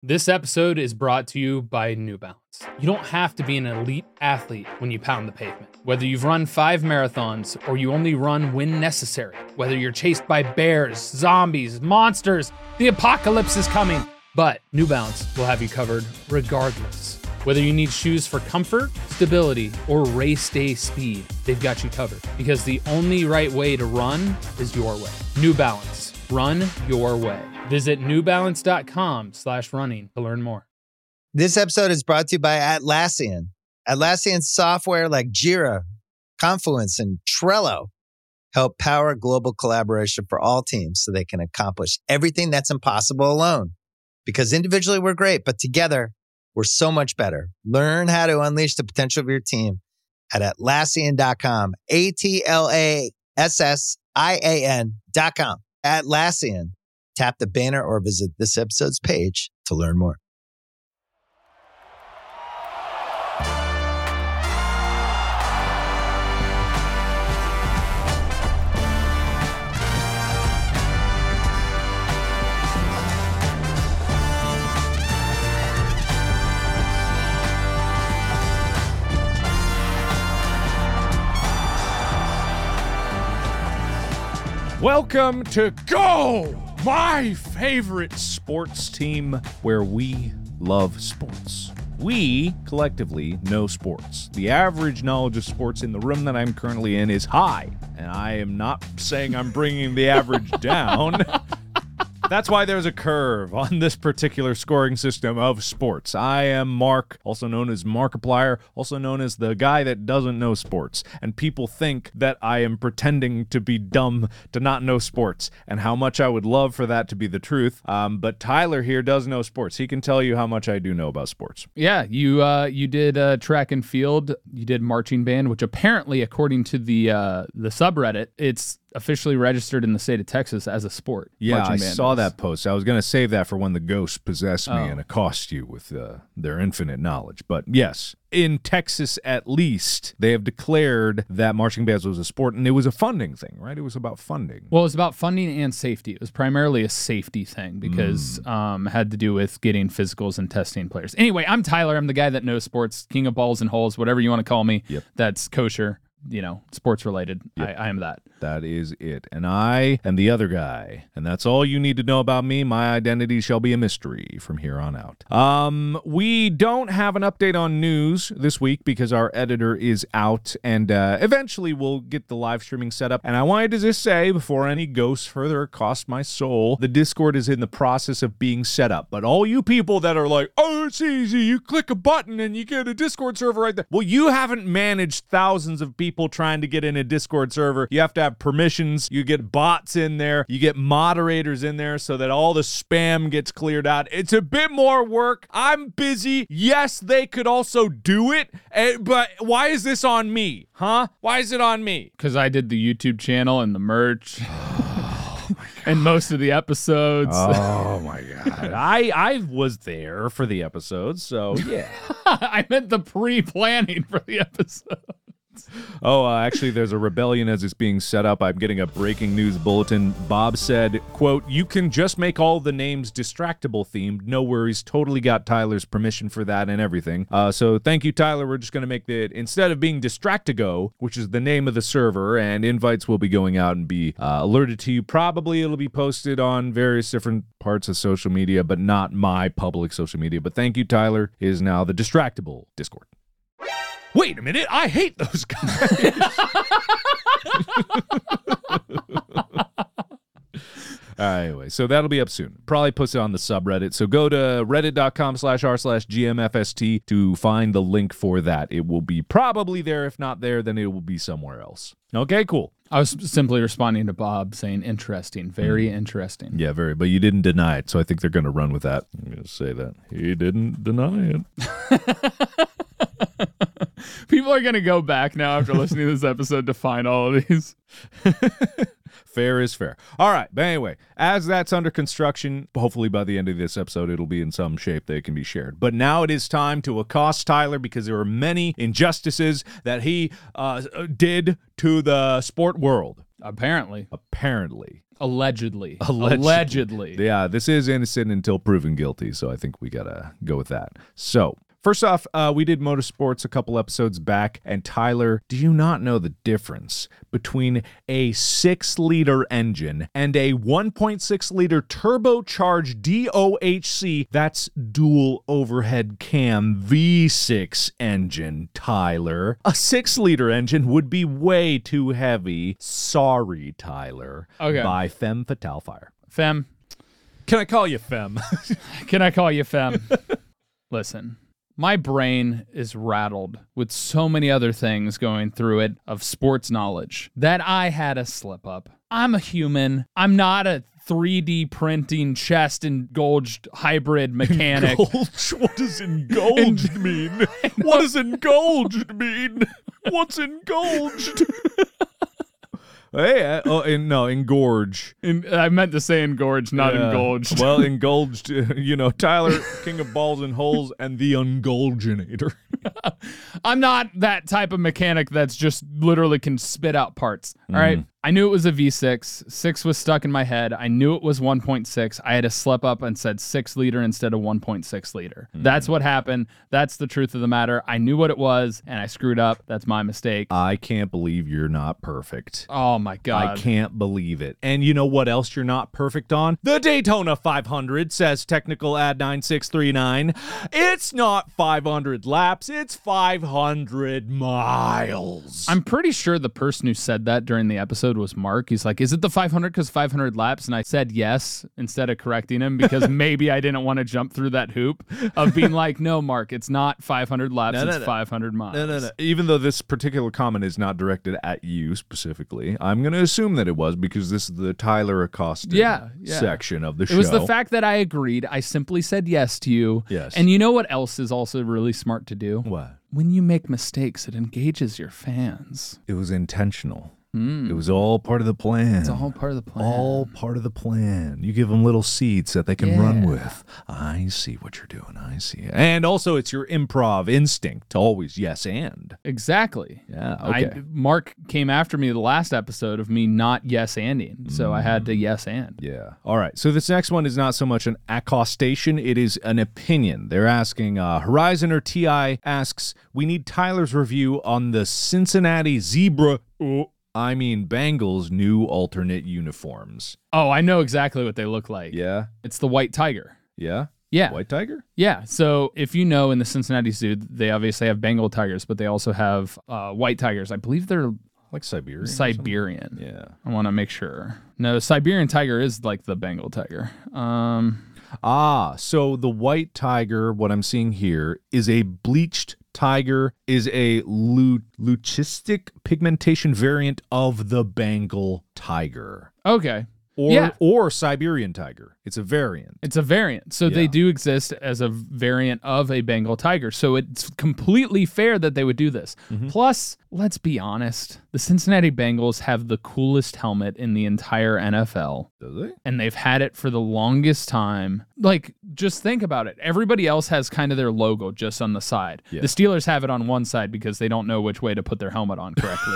This episode is brought to you by New Balance. You don't have to be an elite athlete when you pound the pavement. Whether you've run 5 marathons or you only run when necessary, whether you're chased by bears, zombies, monsters, the apocalypse is coming. But New Balance will have you covered regardless. Whether you need shoes for comfort, stability, or race day speed, they've got you covered. Because the only right way to run is your way. New Balance. Run your way. Visit newbalance.com/running to learn more. This episode is brought to you by Atlassian. Atlassian software like Jira, Confluence, and Trello help power global collaboration for all teams so they can accomplish everything that's impossible alone. Because individually we're great, but together we're so much better. Learn how to unleash the potential of your team at Atlassian.com. Atlassian.com. Atlassian. Tap the banner or visit this episode's page to learn more. Welcome to Go, my favorite sports team where we love sports. We collectively know sports. The average knowledge of sports in the room that I'm currently in is high, and I am not saying I'm bringing the average down. That's why there's a curve on this particular scoring system of sports. I am Mark, also known as Markiplier, also known as the guy that doesn't know sports. And people think that I am pretending to be dumb to not know sports, and how much I would love for that to be the truth. But Tyler here does know sports. He can tell you how much I do know about sports. Yeah, you did track and field, you did marching band, which apparently, according to the subreddit, it's officially registered in the state of Texas as a sport. Yeah, I saw that post. I was going to save that for when the ghosts possess me and accost you with their infinite knowledge. But yes, in Texas at least, they have declared that marching bands was a sport, and it was a funding thing, right? It was about funding. Well, it was about funding and safety. It was primarily a safety thing because it had to do with getting physicals and testing players. Anyway, I'm Tyler. I'm the guy that knows sports, king of balls and holes, whatever you want to call me. Yep. That's kosher. Sports related. Yep. I am that. That is it. And I am the other guy. And that's all you need to know about me. My identity shall be a mystery from here on out. We don't have an update on news this week because our editor is out, and eventually we'll get the live streaming set up. And I wanted to just say, before any ghosts further accost my soul, the Discord is in the process of being set up. But all you people that are like, oh, it's easy, you click a button and you get a Discord server right there. Well, you haven't managed thousands of people trying to get in a Discord server. You have to have permissions. You get bots in there. You get moderators in there so that all the spam gets cleared out. It's a bit more work. I'm busy. Yes, they could also do it, but why is this on me? Huh? Why is it on me? Because I did the YouTube channel and the merch. And most of the episodes. Oh my God. I was there for the episodes, so yeah. I meant the pre-planning for the episode. Oh, actually, there's a rebellion as it's being set up. I'm getting a breaking news bulletin. Bob said, quote, "You can just make all the names Distractable themed. No worries. Totally got Tyler's permission for that and everything. So thank you, Tyler. We're just going to make it, instead of being Distractago, which is the name of the server, and invites will be going out and be alerted to you. Probably it'll be posted on various different parts of social media, but not my public social media. But thank you, Tyler. It is now the Distractable Discord." Wait a minute, I hate those guys. Anyway, so that'll be up soon. Probably posted on the subreddit. So go to reddit.com/r/GMFST to find the link for that. It will be probably there. If not there, then it will be somewhere else. Okay, cool. I was simply responding to Bob saying interesting, very interesting. Yeah, very, but you didn't deny it, so I think they're going to run with that. I'm going to say that. He didn't deny it. People are going to go back now after listening to this episode to find all of these. Fair is fair. All right, but anyway, as that's under construction, hopefully by the end of this episode, it'll be in some shape that it can be shared. But now it is time to accost Tyler because there are many injustices that he did to the sport world. Apparently. Allegedly. Yeah, this is innocent until proven guilty, so I think we gotta go with that. So, first off, we did motorsports a couple episodes back, and Tyler, do you not know the difference between a 6-liter engine and a 1.6-liter turbocharged DOHC, that's dual overhead cam V6 engine, Tyler? A 6-liter engine would be way too heavy. Sorry, Tyler. Okay. By Femme Fatale Fire. Fem. Can I call you Femme? Can I call you Fem? Listen. My brain is rattled with so many other things going through it of sports knowledge that I had a slip up. I'm a human. I'm not a 3D printing chest engulged hybrid mechanic. Engulged? What does engulged mean? What does engulged mean? What's engulged? Hey, engorge. I meant to say engorge, not engulged. Well, engulged, Tyler, king of balls and holes, and the ungulginator. I'm not that type of mechanic that's just literally can spit out parts. All right. I knew it was a V6. 6 was stuck in my head. I knew it was 1.6. I had to slip up and said 6 liter instead of 1.6 liter. That's what happened. That's the truth of the matter. I knew what it was, and I screwed up. That's my mistake. I can't believe you're not perfect. Oh, my God. I can't believe it. And you know what else you're not perfect on? The Daytona 500, says Technical Ad 9639. It's not 500 laps. It's 500 miles. I'm pretty sure the person who said that during the episode was Mark. He's like, is it the 500 because 500 laps? And I said yes instead of correcting him because maybe I didn't want to jump through that hoop of being like, no, Mark, it's not 500 laps, it's 500 miles. No. Even though this particular comment is not directed at you specifically, I'm going to assume that it was because this is the Tyler accosted section of the show. It was the fact that I agreed. I simply said yes to you. Yes. And you know what else is also really smart to do? What? When you make mistakes, it engages your fans. It was intentional. It was all part of the plan. It's all part of the plan. All part of the plan. You give them little seeds that they can run with. I see what you're doing. I see it. And also, it's your improv instinct to always yes and. Exactly. Yeah, okay. Mark came after me the last episode of me not yes-anding, so I had to yes and. Yeah. All right. So this next one is not so much an accostation. It is an opinion. They're asking, Horizon or TI asks, we need Tyler's review on the Cincinnati Zebra... Bengals' new alternate uniforms. Oh, I know exactly what they look like. Yeah? It's the White Tiger. Yeah? Yeah. White Tiger? Yeah. So if you know, in the Cincinnati Zoo, they obviously have Bengal tigers, but they also have white tigers. I believe they're like Siberian. Siberian. Yeah. I want to make sure. No, Siberian tiger is like the Bengal tiger. So the White Tiger, what I'm seeing here, is a bleached tiger, is a leucistic pigmentation variant of the Bengal tiger. Okay. Or Siberian tiger. It's a variant. It's a variant. So they do exist as a variant of a Bengal tiger. So it's completely fair that they would do this. Plus, let's be honest, the Cincinnati Bengals have the coolest helmet in the entire NFL. Do they? And they've had it for the longest time. Like, just think about it. Everybody else has kind of their logo just on the side. Yeah. The Steelers have it on one side because they don't know which way to put their helmet on correctly.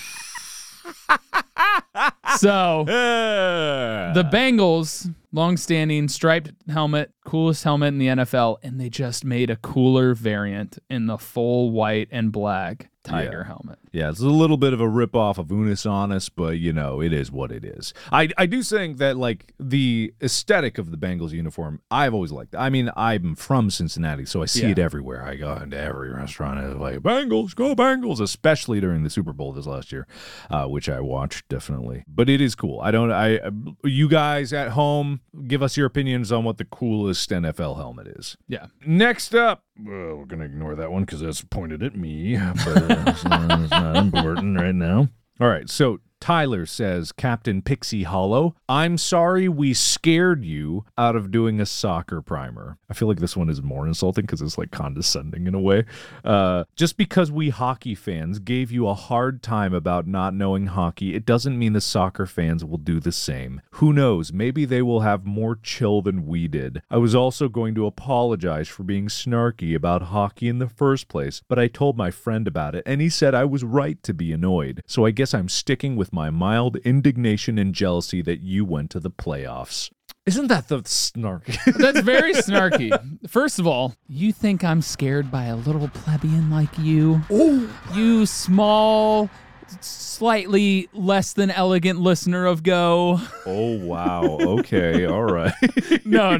So the Bengals, long-standing striped helmet, coolest helmet in the NFL, and they just made a cooler variant in the full white and black tiger helmet. Yeah, it's a little bit of a ripoff of Unis Honest, but, it is what it is. I do think that, like, the aesthetic of the Bengals uniform, I've always liked. I'm from Cincinnati, so I see it everywhere. I go into every restaurant and it's like, Bengals, go Bengals, especially during the Super Bowl this last year, which I watched, definitely. But it is cool. You guys at home, give us your opinions on what the coolest NFL helmet is. Yeah. Next up, well, we're going to ignore that one because that's pointed at me, but it's not important right now. All right, so Tyler says, Captain Pixie Hollow, I'm sorry we scared you out of doing a soccer primer. I feel like this one is more insulting because it's like condescending in a way. Just because we hockey fans gave you a hard time about not knowing hockey, it doesn't mean the soccer fans will do the same. Who knows? Maybe they will have more chill than we did. I was also going to apologize for being snarky about hockey in the first place, but I told my friend about it, and he said I was right to be annoyed. So I guess I'm sticking with with my mild indignation and jealousy that you went to the playoffs. Isn't that the snarky? That's very snarky. First of all, you think I'm scared by a little plebeian like you? Oh. You small, slightly less than elegant listener of Go. Oh, wow. Okay. All right. No.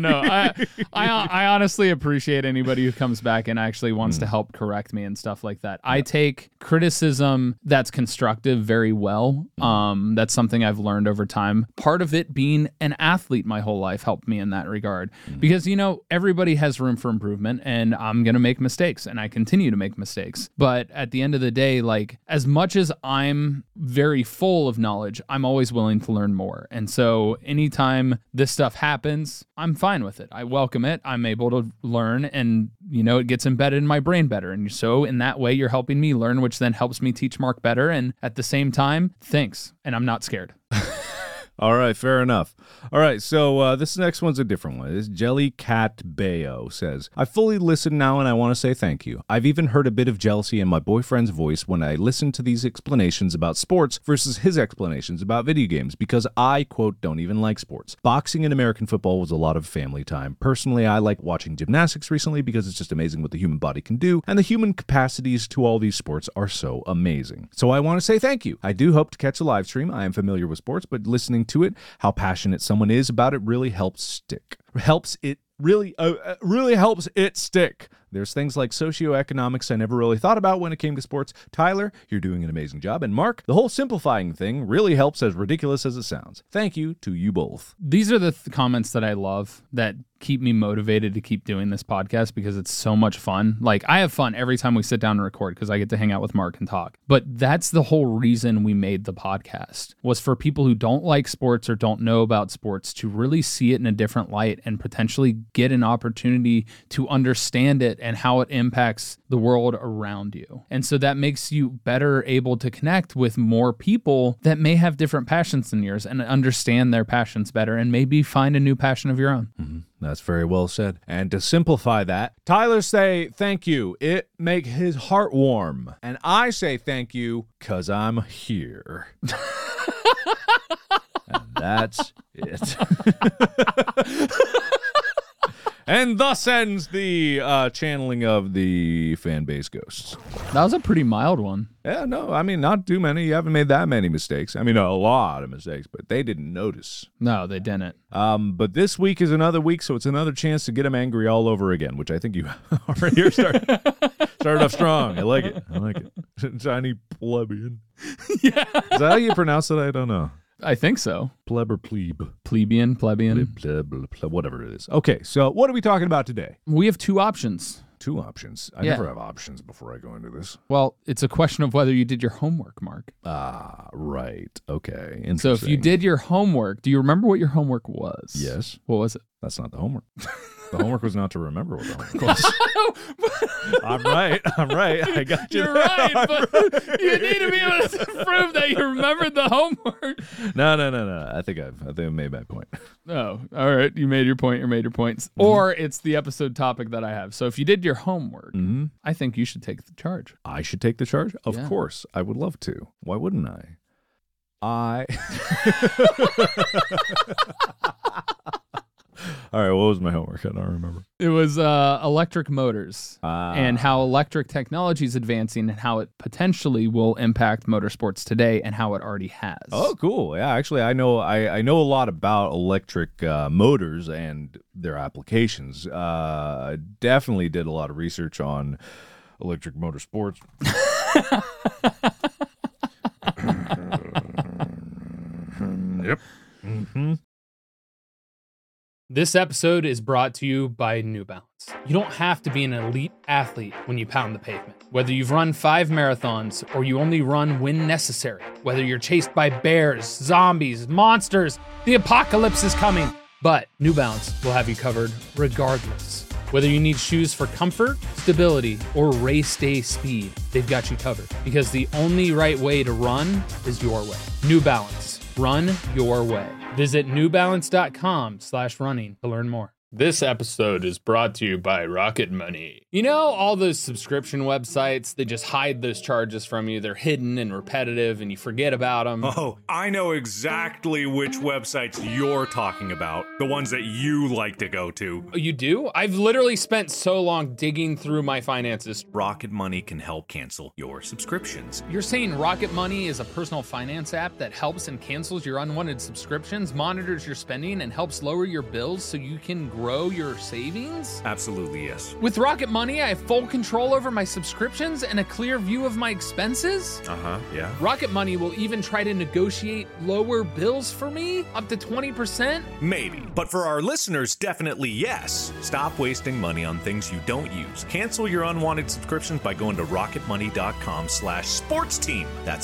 I honestly appreciate anybody who comes back and actually wants to help correct me and stuff like that. I take criticism that's constructive very well. That's something I've learned over time. Part of it being an athlete my whole life helped me in that regard. Because, everybody has room for improvement, and I'm going to make mistakes, and I continue to make mistakes. But at the end of the day, like, as much as I'm very full of knowledge, I'm always willing to learn more. And so anytime this stuff happens, I'm fine with it. I welcome it. I'm able to learn, and it gets embedded in my brain better. And so in that way, you're helping me learn, which then helps me teach Mark better. And at the same time, thanks. And I'm not scared. All right, fair enough. All right, so this next one's a different one. This Jellycat Bayo says, I fully listen now and I want to say thank you. I've even heard a bit of jealousy in my boyfriend's voice when I listen to these explanations about sports versus his explanations about video games because I, quote, don't even like sports. Boxing and American football was a lot of family time. Personally, I like watching gymnastics recently because it's just amazing what the human body can do, and the human capacities to all these sports are so amazing. So I want to say thank you. I do hope to catch a live stream. I am familiar with sports, but listening to it, how passionate someone is about it really helps stick. Really helps it stick. There's things like socioeconomics I never really thought about when it came to sports. Tyler, you're doing an amazing job. And Mark, the whole simplifying thing really helps, as ridiculous as it sounds. Thank you to you both. These are the comments that I love that keep me motivated to keep doing this podcast because it's so much fun. Like, I have fun every time we sit down and record because I get to hang out with Mark and talk. But that's the whole reason we made the podcast, was for people who don't like sports or don't know about sports to really see it in a different light and potentially get an opportunity to understand it and how it impacts the world around you. And so that makes you better able to connect with more people that may have different passions than yours and understand their passions better and maybe find a new passion of your own. Mm-hmm. That's very well said. And to simplify that, Tyler say thank you. It make his heart warm. And I say thank you because I'm here. And that's it. And thus ends the channeling of the fan base ghosts. That was a pretty mild one. Yeah, no, I mean, not too many. You haven't made that many mistakes. I mean, a lot of mistakes, but they didn't notice. No, they didn't. But this week is another week, so it's another chance to get them angry all over again, which I think you already started off strong. I like it. Tiny plebeian. Yeah. Is that how you pronounce it? I don't know. I think so. Pleb or plebe? Plebeian. Pleb, whatever it is. Okay, so what are we talking about today? We have two options. Two options? I never have options before I go into this. Well, it's a question of whether you did your homework, Mark. Ah, right. Okay. So if you did your homework, do you remember what your homework was? Yes. What was it? That's not the homework. The homework was not to remember what the homework was. I'm right. I got you. You're right, but you need to be able to prove that you remembered the homework. No. I think I made my point. Oh, all right. You made your point. Mm-hmm. Or it's the episode topic that I have. So if you did your homework, I think you should take the charge. I should take the charge? Of course. I would love to. Why wouldn't I? All right, what was my homework? I don't remember. It was electric motors and how electric technology is advancing and how it potentially will impact motorsports today and how it already has. Oh, cool. Yeah, actually, I know a lot about electric motors and their applications. I definitely did a lot of research on electric motorsports. Yep. Mm-hmm. This episode is brought to you by New Balance. You don't have to be an elite athlete when you pound the pavement. Whether you've run 5 marathons or you only run when necessary, whether you're chased by bears, zombies, monsters, the apocalypse is coming. But New Balance will have you covered regardless. Whether you need shoes for comfort, stability, or race day speed, they've got you covered. Because the only right way to run is your way. New Balance. Run your way. Visit newbalance.com/running to learn more. This episode is brought to you by Rocket Money. You know, all those subscription websites, they just hide those charges from you. They're hidden and repetitive and you forget about them. Oh, I know exactly which websites you're talking about. The ones that you like to go to. Oh, you do? I've literally spent so long digging through my finances. Rocket Money can help cancel your subscriptions. You're saying Rocket Money is a personal finance app that helps and cancels your unwanted subscriptions, monitors your spending, and helps lower your bills so you can grow your savings? Absolutely, yes. With Rocket Money, I have full control over my subscriptions and a clear view of my expenses. Yeah. Rocket Money will even try to negotiate lower bills for me, up to 20%. Maybe. But for our listeners, definitely yes. Stop wasting money on things you don't use. Cancel your unwanted subscriptions by going to rocketmoney.com/sportsteam. That's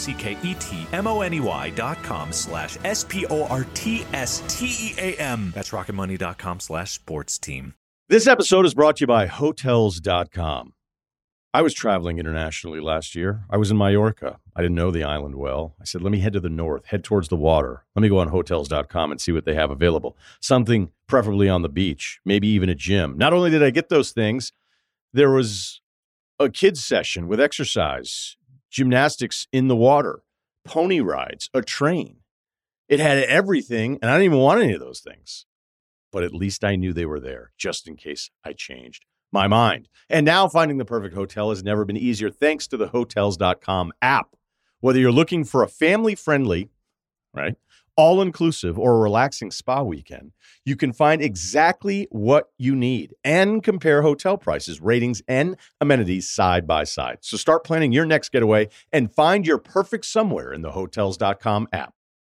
ROCKETMONEY.com/SPORTSTEAM. That's rocketmoney.com/sportsteam. This episode is brought to you by Hotels.com. I was traveling internationally last year. I was in Mallorca. I didn't know the island well. I said, let me head to the north, head towards the water. Let me go on Hotels.com and see what they have available. Something preferably on the beach, maybe even a gym. Not only did I get those things, there was a kids session with exercise, gymnastics in the water, pony rides, a train. It had everything, and I didn't even want any of those things. But at least I knew they were there, just in case I changed my mind. And now finding the perfect hotel has never been easier thanks to the Hotels.com app. Whether you're looking for a family-friendly, right, all-inclusive or a relaxing spa weekend, you can find exactly what you need and compare hotel prices, ratings, and amenities side by side. So start planning your next getaway and find your perfect somewhere in the Hotels.com app.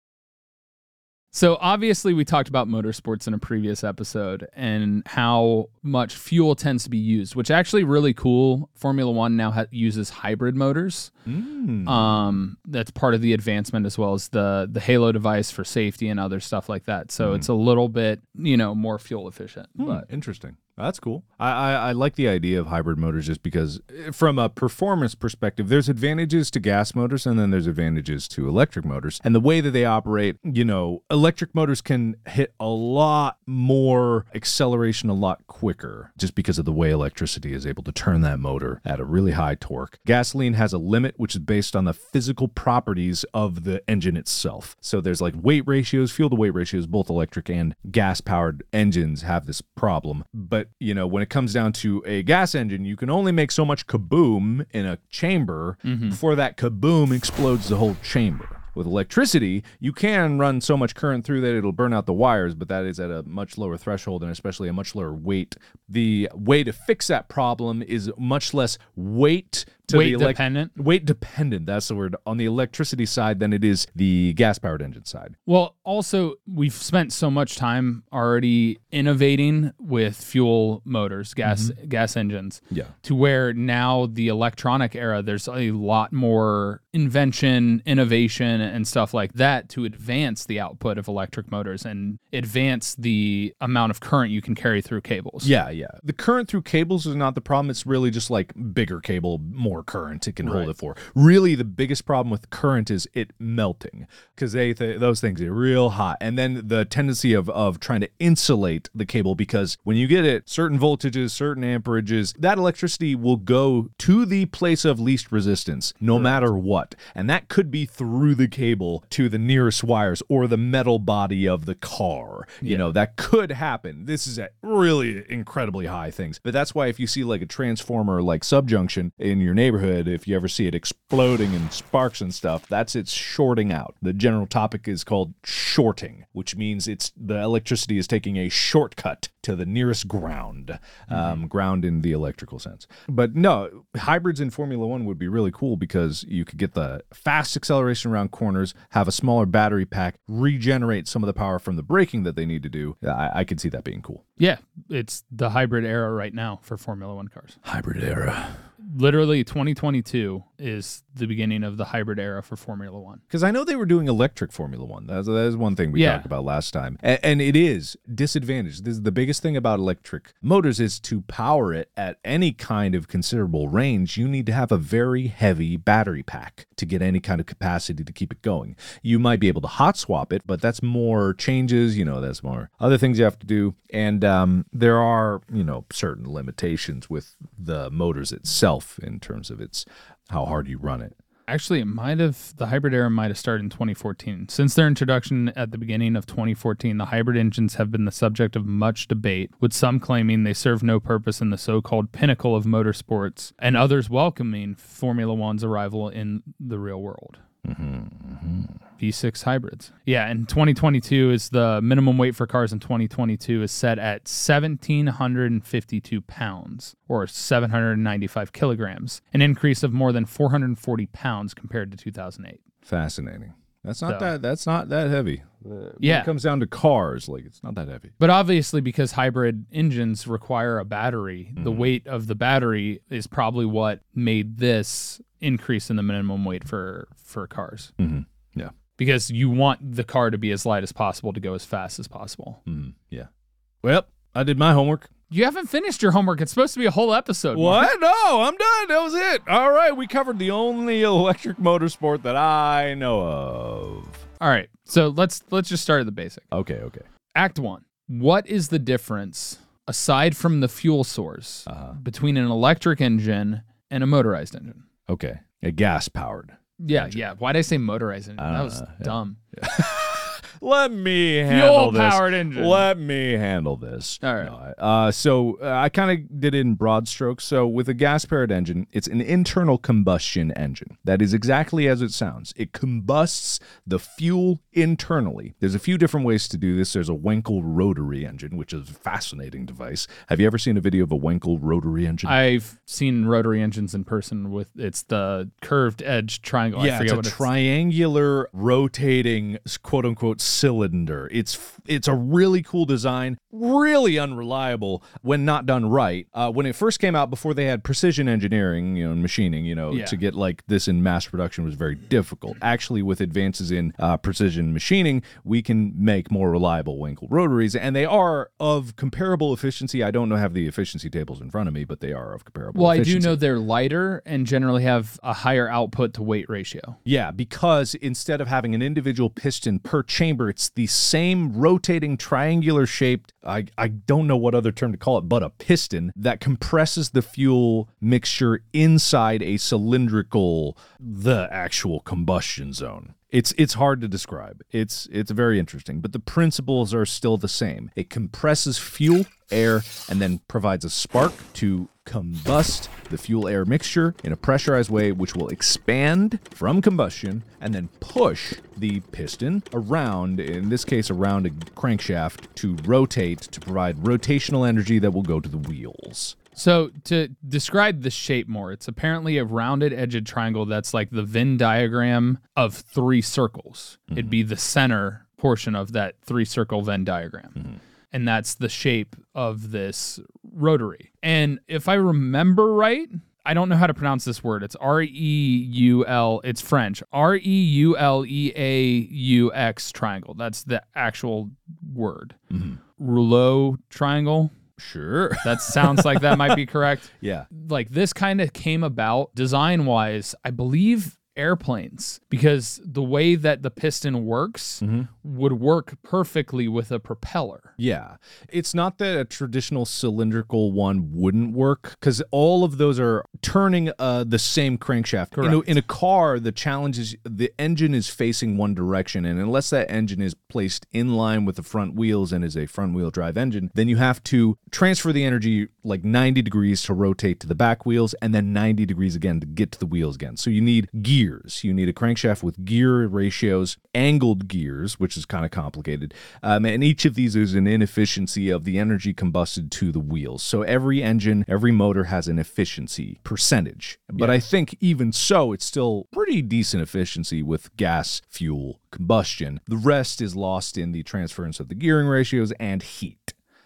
So obviously we talked about motorsports in a previous episode and how much fuel tends to be used, which actually really cool. Formula One now uses hybrid motors. That's part of the advancement, as well as the Halo device for safety and other stuff like that. So it's a little bit, more fuel efficient. But Interesting. That's cool. I like the idea of hybrid motors just because from a performance perspective, there's advantages to gas motors and then there's advantages to electric motors. And the way that they operate, electric motors can hit a lot more acceleration a lot quicker just because of the way electricity is able to turn that motor at a really high torque. Gasoline has a limit, which is based on the physical properties of the engine itself. So there's like weight ratios, fuel to weight ratios, both electric and gas-powered engines have this problem. But when it comes down to a gas engine, you can only make so much kaboom in a chamber before that kaboom explodes the whole chamber. With electricity, you can run so much current through that it'll burn out the wires, but that is at a much lower threshold and especially a much lower weight. The way to fix that problem is much less weight dependent. Weight dependent, that's the word, on the electricity side than it is the gas-powered engine side. Well, also, we've spent so much time already innovating with fuel motors, gas engines, to where now the electronic era, there's a lot more invention, innovation, and stuff like that to advance the output of electric motors and advance the amount of current you can carry through cables. Yeah. The current through cables is not the problem. It's really just like bigger cable, more current it can hold it for. Really, the biggest problem with current is it melting because those things are real hot. And then the tendency of trying to insulate the cable, because when you get it certain voltages, certain amperages, that electricity will go to the place of least resistance no matter what. And that could be through the cable to the nearest wires or the metal body of the car. That could happen. This is at really incredibly high things. But that's why if you see like a transformer like subjunction in your neighborhood, if you ever see it exploding and sparks and stuff, it's shorting out. The general topic is called shorting, which means the electricity is taking a shortcut to the nearest ground, ground in the electrical sense. But no, hybrids in Formula One would be really cool because you could get the fast acceleration around corners, have a smaller battery pack, regenerate some of the power from the braking that they need to do. I could see that being cool. Yeah, it's the hybrid era right now for Formula One cars. Hybrid era. literally 2022 is the beginning of the hybrid era for Formula One. Because I know they were doing electric Formula One. That is one thing we talked about last time. And it is disadvantaged. This is the biggest thing about electric motors is to power it at any kind of considerable range, you need to have a very heavy battery pack to get any kind of capacity to keep it going. You might be able to hot swap it, but that's more changes, that's more other things you have to do. And there are, certain limitations with the motors itself in terms of how hard you run it. Actually, the hybrid era might have started in 2014. Since their introduction at the beginning of 2014, the hybrid engines have been the subject of much debate, with some claiming they serve no purpose in the so-called pinnacle of motorsports, and others welcoming Formula One's arrival in the real world. V6 hybrids. Yeah, and 2022 is the minimum weight for cars in 2022 is set at 1,752 pounds, or 795 kilograms, an increase of more than 440 pounds compared to 2008. Fascinating. That's not that heavy. When Yeah. it comes down to cars, it's not that heavy. But obviously, because hybrid engines require a battery, the weight of the battery is probably what made this increase in the minimum weight for cars. Mm-hmm. Yeah. Because you want the car to be as light as possible to go as fast as possible. Mm-hmm. Yeah. Well, I did my homework. You haven't finished your homework. It's supposed to be a whole episode. What? No, I'm done. That was it. All right, we covered the only electric motorsport that I know of. All right. So let's just start at the basic. Okay. Act 1. What is the difference, aside from the fuel source, between an electric engine and a motorized engine? Okay. A gas-powered. Yeah. Why'd I say motorized engine? That was dumb. Let me handle this. Fuel-powered engine. Let me handle this. All right. So I kind of did it in broad strokes. So with a gas-powered engine, it's an internal combustion engine. That is exactly as it sounds. It combusts the fuel internally. There's a few different ways to do this. There's a Wankel rotary engine, which is a fascinating device. Have you ever seen a video of a Wankel rotary engine? I've seen rotary engines in person it's the curved edge triangle. Yeah, it's a triangular rotating quote-unquote cylinder. It's a really cool design, really unreliable when not done right. When it first came out, before they had precision engineering, and machining, to get like this in mass production was very difficult. Actually, with advances in precision machining, we can make more reliable Wankel rotaries, and they are of comparable efficiency. I don't have the efficiency tables in front of me, but they are of comparable efficiency. I do know they're lighter and generally have a higher output to weight ratio. Yeah, because instead of having an individual piston per chamber, it's the same rotating triangular shaped, I don't know what other term to call it, but a piston that compresses the fuel mixture inside a cylindrical, the actual combustion zone. It's hard to describe. It's very interesting, but the principles are still the same. It compresses fuel, air, and then provides a spark to combust the fuel-air mixture in a pressurized way, which will expand from combustion and then push the piston around, in this case around a crankshaft, to rotate to provide rotational energy that will go to the wheels. So to describe the shape more, it's apparently a rounded edged triangle that's like the Venn diagram of three circles. Mm-hmm. It'd be the center portion of that three-circle Venn diagram. Mm-hmm. And that's the shape of this rotary. And if I remember right, I don't know how to pronounce this word. It's R-E-U-L, it's French. R-E-U-L-E-A-U-X triangle. That's the actual word. Mm-hmm. Rouleau triangle. Sure. That sounds like that might be correct. Yeah. Like this kind of came about design-wise, I believe, airplanes, because the way that the piston works would work perfectly with a propeller. Yeah. It's not that a traditional cylindrical one wouldn't work, because all of those are turning the same crankshaft. Correct. In a car, the challenge is the engine is facing one direction, and unless that engine is placed in line with the front wheels and is a front-wheel drive engine, then you have to transfer the energy like 90 degrees to rotate to the back wheels, and then 90 degrees again to get to the wheels again. So you need gears. You need a crankshaft with gear ratios, angled gears, which is kind of complicated. And each of these is an inefficiency of the energy combusted to the wheels. So every engine, every motor has an efficiency percentage. But I think even so, it's still pretty decent efficiency with gas fuel combustion. The rest is lost in the transference of the gearing ratios and heat. Yeah.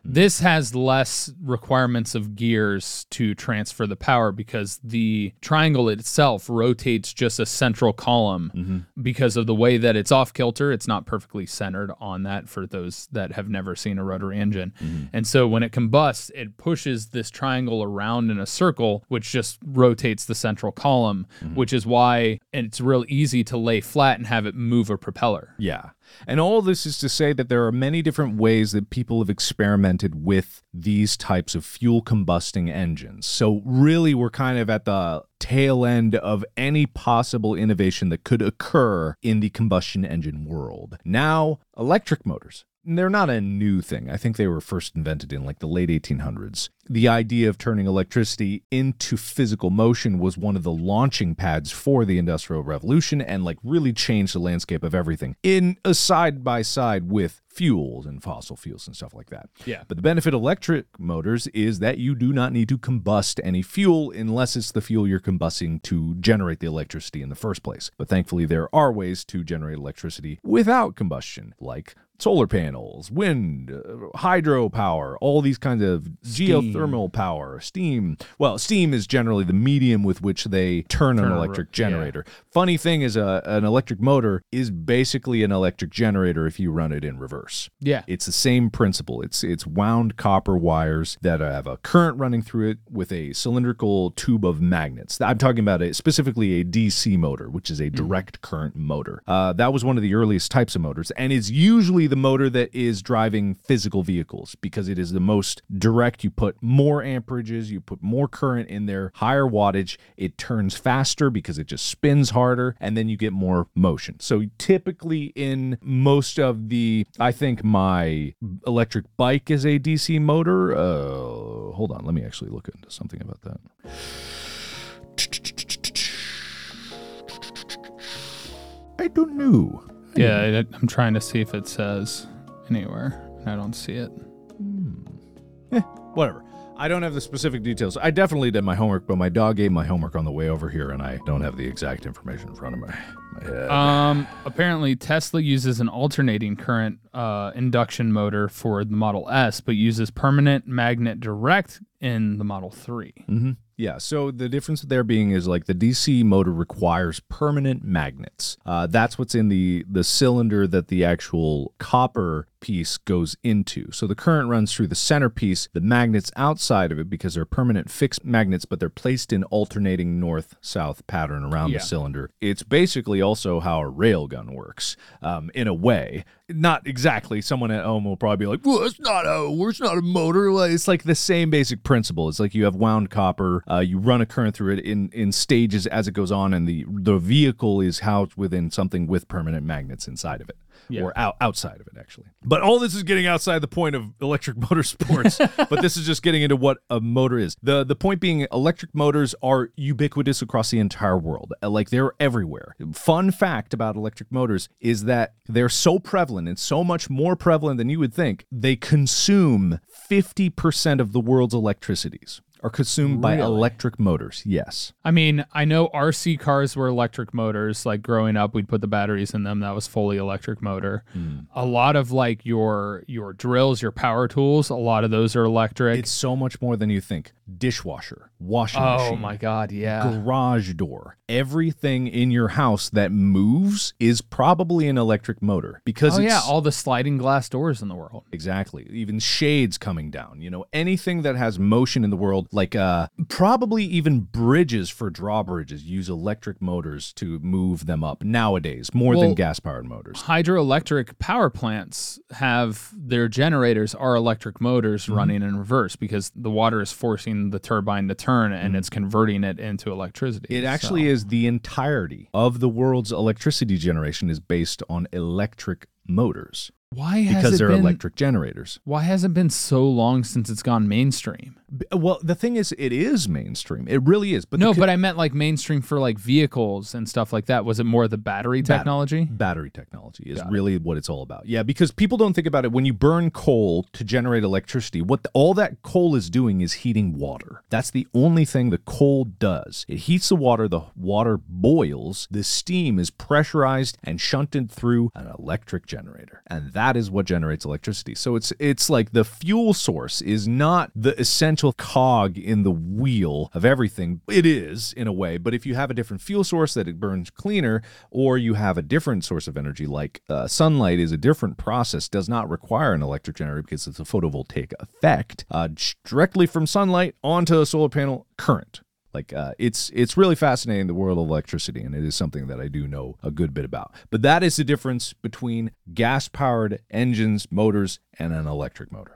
This has less requirements of gears to transfer the power because the triangle itself rotates just a central column because of the way that it's off kilter. It's not perfectly centered on that for those that have never seen a rotary engine. And so when it combusts, it pushes this triangle around in a circle, which just rotates the central column, which is why it's real easy to lay flat and have it move a propeller. Yeah. And all this is to say that there are many different ways that people have experimented with these types of fuel combusting engines. So really, we're kind of at the tail end of any possible innovation that could occur in the combustion engine world. Now, electric motors. They're not a new thing. I think they were first invented in like the late 1800s. The idea of turning electricity into physical motion was one of the launching pads for the Industrial Revolution and like really changed the landscape of everything in a side by side with fuels and fossil fuels and stuff like that. Yeah. But the benefit of electric motors is that you do not need to combust any fuel unless it's the fuel you're combusting to generate the electricity in the first place. But thankfully, there are ways to generate electricity without combustion, like solar panels, wind, hydropower, all these kinds of geothermal power, steam. Well, steam is generally the medium with which they turn an electric generator. Yeah. Funny thing is, an electric motor is basically an electric generator if you run it in reverse. Yeah. It's the same principle. It's wound copper wires that have a current running through it with a cylindrical tube of magnets. I'm talking about specifically a DC motor, which is a direct current motor. That was one of the earliest types of motors, and it's usually the motor that is driving physical vehicles because it is the most direct. You put more amperages, you put more current in there, higher wattage, it turns faster because it just spins harder, and then you get more motion. So typically in most of I think my electric bike is a DC motor. Hold on, let me actually look into something about that. I don't know. Yeah, I'm trying to see if it says anywhere. I don't see it. Whatever. I don't have the specific details. I definitely did my homework, but my dog gave my homework on the way over here, and I don't have the exact information in front of my head. Apparently, Tesla uses an alternating current induction motor for the Model S, but uses permanent magnet direct in the Model 3. Mm-hmm. Yeah, so the difference there being is like the DC motor requires permanent magnets. That's what's in the cylinder that the actual copper piece goes into. So the current runs through the centerpiece, the magnets outside of it, because they're permanent fixed magnets, but they're placed in alternating north-south pattern around the cylinder. It's basically also how a railgun works, in a way. Not exactly. Someone at home will probably be like, well, it's not a motor. It's like the same basic principle. It's like you have wound copper, you run a current through it in stages as it goes on, and the vehicle is housed within something with permanent magnets inside of it. Yeah. Or outside of it, actually. But all this is getting outside the point of electric motorsports, but this is just getting into what a motor is. The point being, electric motors are ubiquitous across the entire world. Like, they're everywhere. Fun fact about electric motors is that they're so prevalent, and so much more prevalent than you would think, they consume 50% of the world's electricities. Are consumed by electric motors, yes. I mean, I know RC cars were electric motors. Like growing up, we'd put the batteries in them. That was fully electric motor. A lot of like your drills, your power tools, a lot of those are electric. It's so much more than you think. Dishwasher, washing machine. Oh my God, yeah. Garage door. Everything in your house that moves is probably an electric motor. Because all the sliding glass doors in the world. Exactly. Even shades coming down. Anything that has motion in the world, like probably even bridges for drawbridges use electric motors to move them up nowadays, more than gas-powered motors. Hydroelectric power plants have their generators are electric motors running in reverse because the water is forcing the turbine to turn and it's converting it into electricity. It actually is the entirety of the world's electricity generation is based on electric motors. Because they're electric generators. Why has it been so long since it's gone mainstream? Well, the thing is, it is mainstream. It really is. But but I meant like mainstream for like vehicles and stuff like that. Was it more the battery technology? Battery technology is really what it's all about. Yeah, because people don't think about it. When you burn coal to generate electricity, all that coal is doing is heating water. That's the only thing the coal does. It heats the water boils, the steam is pressurized and shunted through an electric generator. And that is what generates electricity. So it's like the fuel source is not the essential cog in the wheel of everything. It is, in a way, but if you have a different fuel source that it burns cleaner, or you have a different source of energy, like sunlight is a different process, does not require an electric generator because it's a photovoltaic effect, directly from sunlight onto a solar panel, current. Like it's really fascinating, the world of electricity, and it is something that I do know a good bit about. But that is the difference between gas-powered engines, motors, and an electric motor.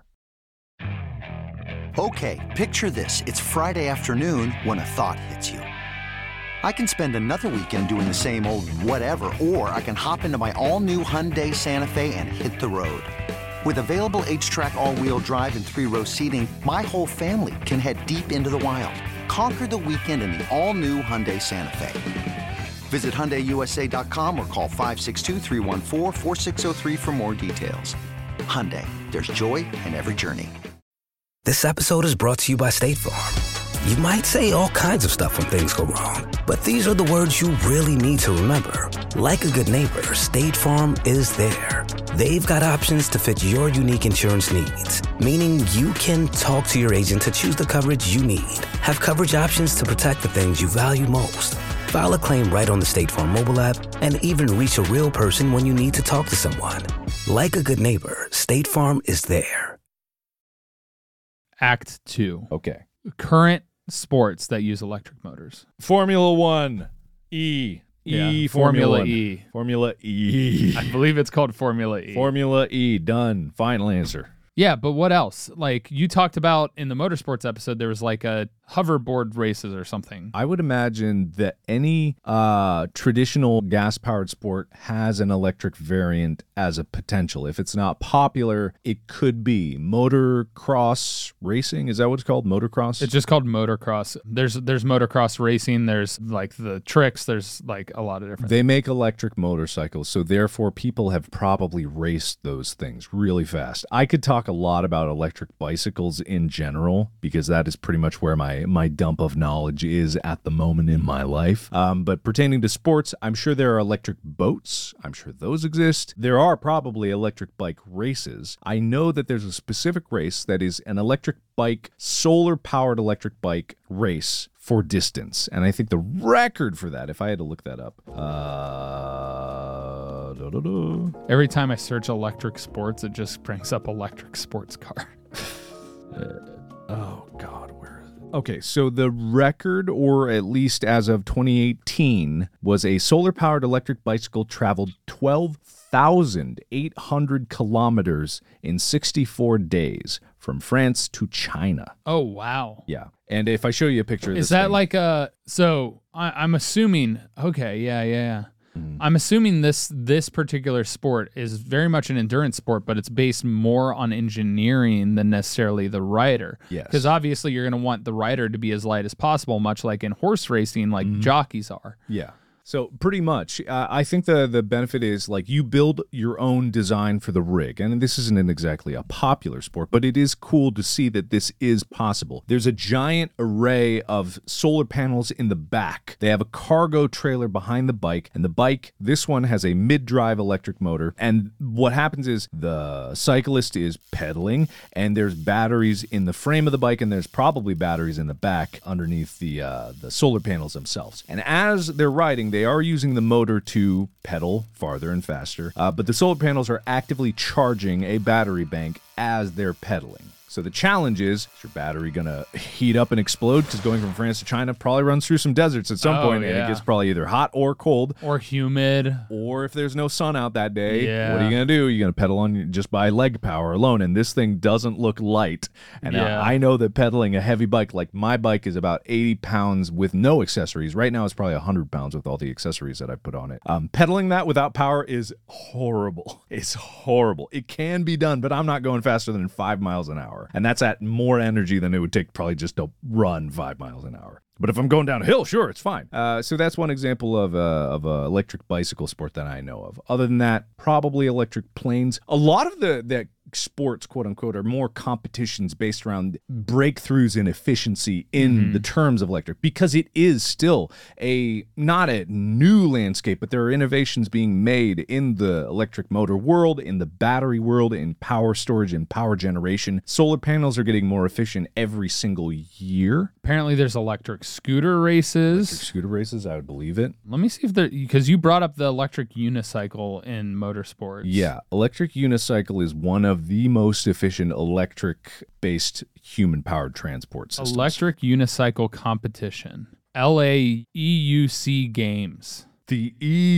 Okay, picture this. It's Friday afternoon when a thought hits you. I can spend another weekend doing the same old whatever, or I can hop into my all-new Hyundai Santa Fe and hit the road. With available H-Track all-wheel drive and 3-row seating, my whole family can head deep into the wild. Conquer the weekend in the all-new Hyundai Santa Fe. Visit HyundaiUSA.com or call 562-314-4603 for more details. Hyundai, there's joy in every journey. This episode is brought to you by State Farm. You might say all kinds of stuff when things go wrong, but these are the words you really need to remember. Like a good neighbor, State Farm is there. They've got options to fit your unique insurance needs, meaning you can talk to your agent to choose the coverage you need. Have coverage options to protect the things you value most. File a claim right on the State Farm mobile app and even reach a real person when you need to talk to someone. Like a good neighbor, State Farm is there. Act 2. Okay. Current sports that use electric motors. Formula One. Formula E. Formula E. I believe it's called Formula E. Formula E. Done. Final answer. Yeah, but what else? Like you talked about in the motorsports episode, there was like a hoverboard races or something. I would imagine that any traditional gas-powered sport has an electric variant as a potential. If it's not popular, it could be motocross racing. Is that what it's called? Motocross? It's just called motocross. There's motocross racing. There's like the tricks. There's like a lot of different. They make electric motorcycles, so therefore people have probably raced those things really fast. I could talk a lot about electric bicycles in general because that is pretty much where my dump of knowledge is at the moment in my life. But pertaining to sports, I'm sure there are electric boats. I'm sure those exist. There are probably electric bike races. I know that there's a specific race that is an electric bike, solar-powered electric bike race for distance. And I think the record for that, if I had to look that up, every time I search electric sports, it just brings up electric sports car. Oh, God, where is it? Okay, so the record, or at least as of 2018, was a solar-powered electric bicycle traveled 12,800 kilometers in 64 days from France to China. Oh, wow. Yeah. And if I show you a picture of this is that thing, like a, so I'm assuming, okay, yeah. I'm assuming this particular sport is very much an endurance sport, but it's based more on engineering than necessarily the rider. Yes. Because obviously you're going to want the rider to be as light as possible, much like in horse racing, like jockeys are. Yeah. So pretty much, I think the benefit is like you build your own design for the rig. And this isn't exactly a popular sport, but it is cool to see that this is possible. There's a giant array of solar panels in the back. They have a cargo trailer behind the bike, and the bike, this one has a mid-drive electric motor. And what happens is the cyclist is pedaling, and there's batteries in the frame of the bike, and there's probably batteries in the back underneath the solar panels themselves. And as they're riding, they are using the motor to pedal farther and faster, but the solar panels are actively charging a battery bank as they're pedaling. So the challenge is your battery going to heat up and explode? Because going from France to China probably runs through some deserts at some point, and it gets probably either hot or cold. Or humid. Or if there's no sun out that day, Yeah. what are you going to do? You're going to pedal on just by leg power alone, and this thing doesn't look light. And Yeah. I know that pedaling a heavy bike, like my bike is about 80 pounds with no accessories. Right now it's probably 100 pounds with all the accessories that I put on it. Pedaling that without power is horrible. It's horrible. It can be done, but I'm not going faster than 5 miles an hour. And that's at more energy than it would take probably just to run 5 miles an hour. But if I'm going down a hill, sure, it's fine. So that's one example of a electric bicycle sport that I know of. Other than that, probably electric planes. A lot of the sports, quote unquote, are more competitions based around breakthroughs in efficiency in the terms of electric, because it is still not a new landscape, but there are innovations being made in the electric motor world, in the battery world, in power storage and power generation. Solar panels are getting more efficient every single year. Apparently there's electric scooter races. Electric scooter races, I would believe it. Let me see if there, because you brought up the electric unicycle in motorsports. Yeah, electric unicycle is one of the most efficient electric-based human-powered transport systems. Electric unicycle competition. LA EUC Games. The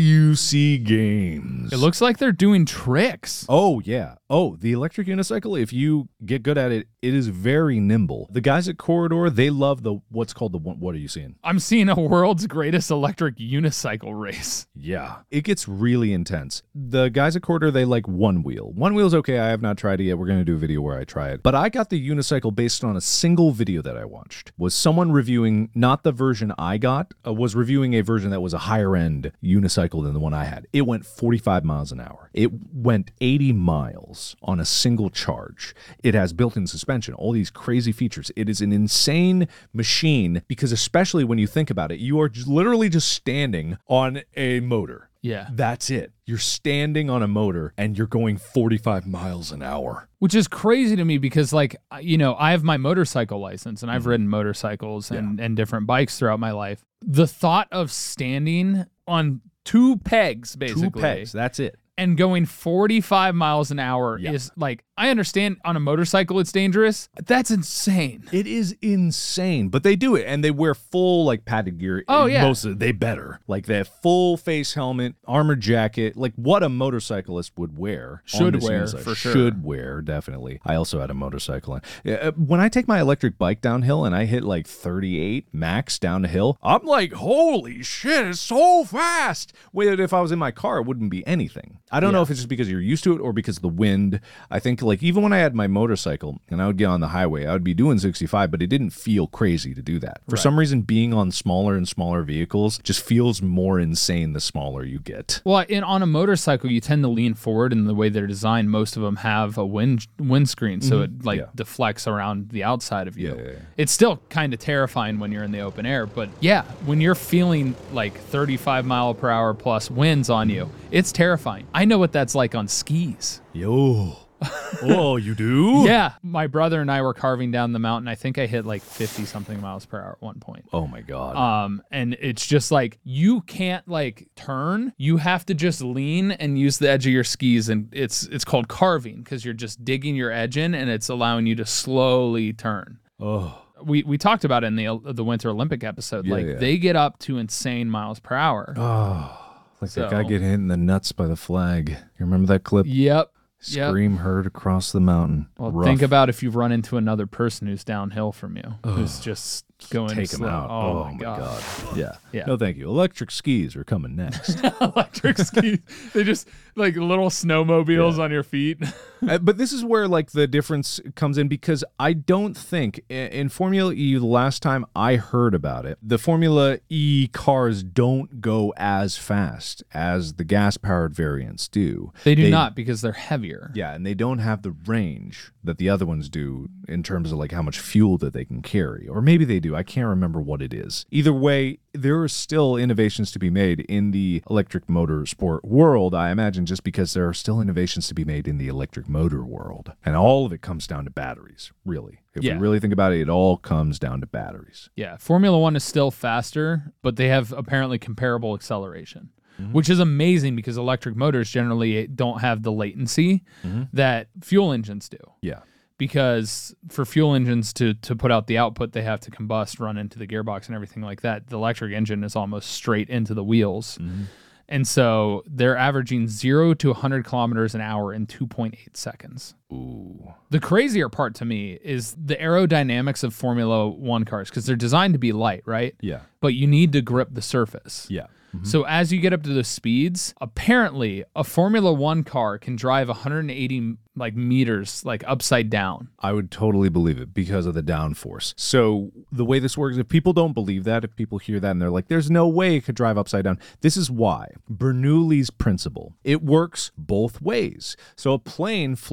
EUC Games. It looks like they're doing tricks. Oh, yeah. Oh, the electric unicycle, if you get good at it, it is very nimble. The guys at Corridor, they love what are you seeing? I'm seeing a world's greatest electric unicycle race. Yeah. It gets really intense. The guys at Corridor, they like one wheel. One wheel's okay. I have not tried it yet. We're going to do a video where I try it. But I got the unicycle based on a single video that I watched. Was someone reviewing, not the version I got, was reviewing a version that was a higher end unicycle than the one I had. It went 45 miles an hour. It went 80 miles on a single charge. It has built-in suspension, all these crazy features. It is an insane machine because, especially when you think about it, you are literally just standing on a motor. Yeah. That's it. You're standing on a motor and you're going 45 miles an hour. Which is crazy to me because, like, you know, I have my motorcycle license and I've ridden motorcycles and different bikes throughout my life. The thought of standing on two pegs, basically. 2 pegs, that's it. And going 45 miles an hour is like, I understand on a motorcycle it's dangerous. That's insane. It is insane, but they do it, and they wear full like padded gear. Oh yeah, they better like they have full face helmet, armored jacket, like what a motorcyclist would wear. Should wear for sure. Should wear definitely. I also had a motorcycle. When I take my electric bike downhill and I hit like 38 max down the hill, I'm like, holy shit, it's so fast. Wait, if I was in my car, it wouldn't be anything. I don't know if it's just because you're used to it or because of the wind. I think like even when I had my motorcycle and I would get on the highway, I would be doing 65, but it didn't feel crazy to do that. For some reason, being on smaller and smaller vehicles just feels more insane the smaller you get. Well, on a motorcycle, you tend to lean forward, and the way they're designed, most of them have a windscreen, so it deflects around the outside of you. Yeah. It's still kind of terrifying when you're in the open air, but yeah, when you're feeling like 35 mile per hour plus winds on you, it's terrifying. I know what that's like on skis. Yo. Oh, you do? Yeah. My brother and I were carving down the mountain. I think I hit like 50 something miles per hour at one point. Oh my God. And it's just like, you can't like turn. You have to just lean and use the edge of your skis. And it's called carving because you're just digging your edge in and it's allowing you to slowly turn. Oh. We talked about it in the Winter Olympic episode. They get up to insane miles per hour. Oh. Like that guy get hit in the nuts by the flag. You remember that clip? Yep. Scream heard across the mountain. Well, Rough. think about if you run into another person who's downhill from you, who's just going Take slow. him out. Oh my God. Yeah. No, thank you. Electric skis are coming next. Electric skis. They just like little snowmobiles on your feet. But this is where like the difference comes in because I don't think in Formula E, the last time I heard about it, the Formula E cars don't go as fast as the gas-powered variants do. They do not because they're heavier. Yeah, and they don't have the range that the other ones do in terms of like how much fuel that they can carry. Or maybe they do. I can't remember what it is. Either way, there are still innovations to be made in the electric motor sport world, I imagine, just because there are still innovations to be made in the electric motor world. And all of it comes down to batteries, really. If we really think about it, it all comes down to batteries. Yeah, Formula One is still faster, but they have apparently comparable acceleration, which is amazing because electric motors generally don't have the latency that fuel engines do. Yeah. Because for fuel engines to put out the output, they have to combust, run into the gearbox and everything like that. The electric engine is almost straight into the wheels. And so they're averaging 0 to 100 kilometers an hour in 2.8 seconds. Ooh. The crazier part to me is the aerodynamics of Formula One cars, because they're designed to be light, right? Yeah. But you need to grip the surface. Yeah. So as you get up to the speeds, apparently a Formula One car can drive 180 meters upside down. I would totally believe it because of the downforce. So the way this works, if people don't believe that, if people hear that and they're like, there's no way it could drive upside down. This is why. Bernoulli's principle. It works both ways. So a plane flies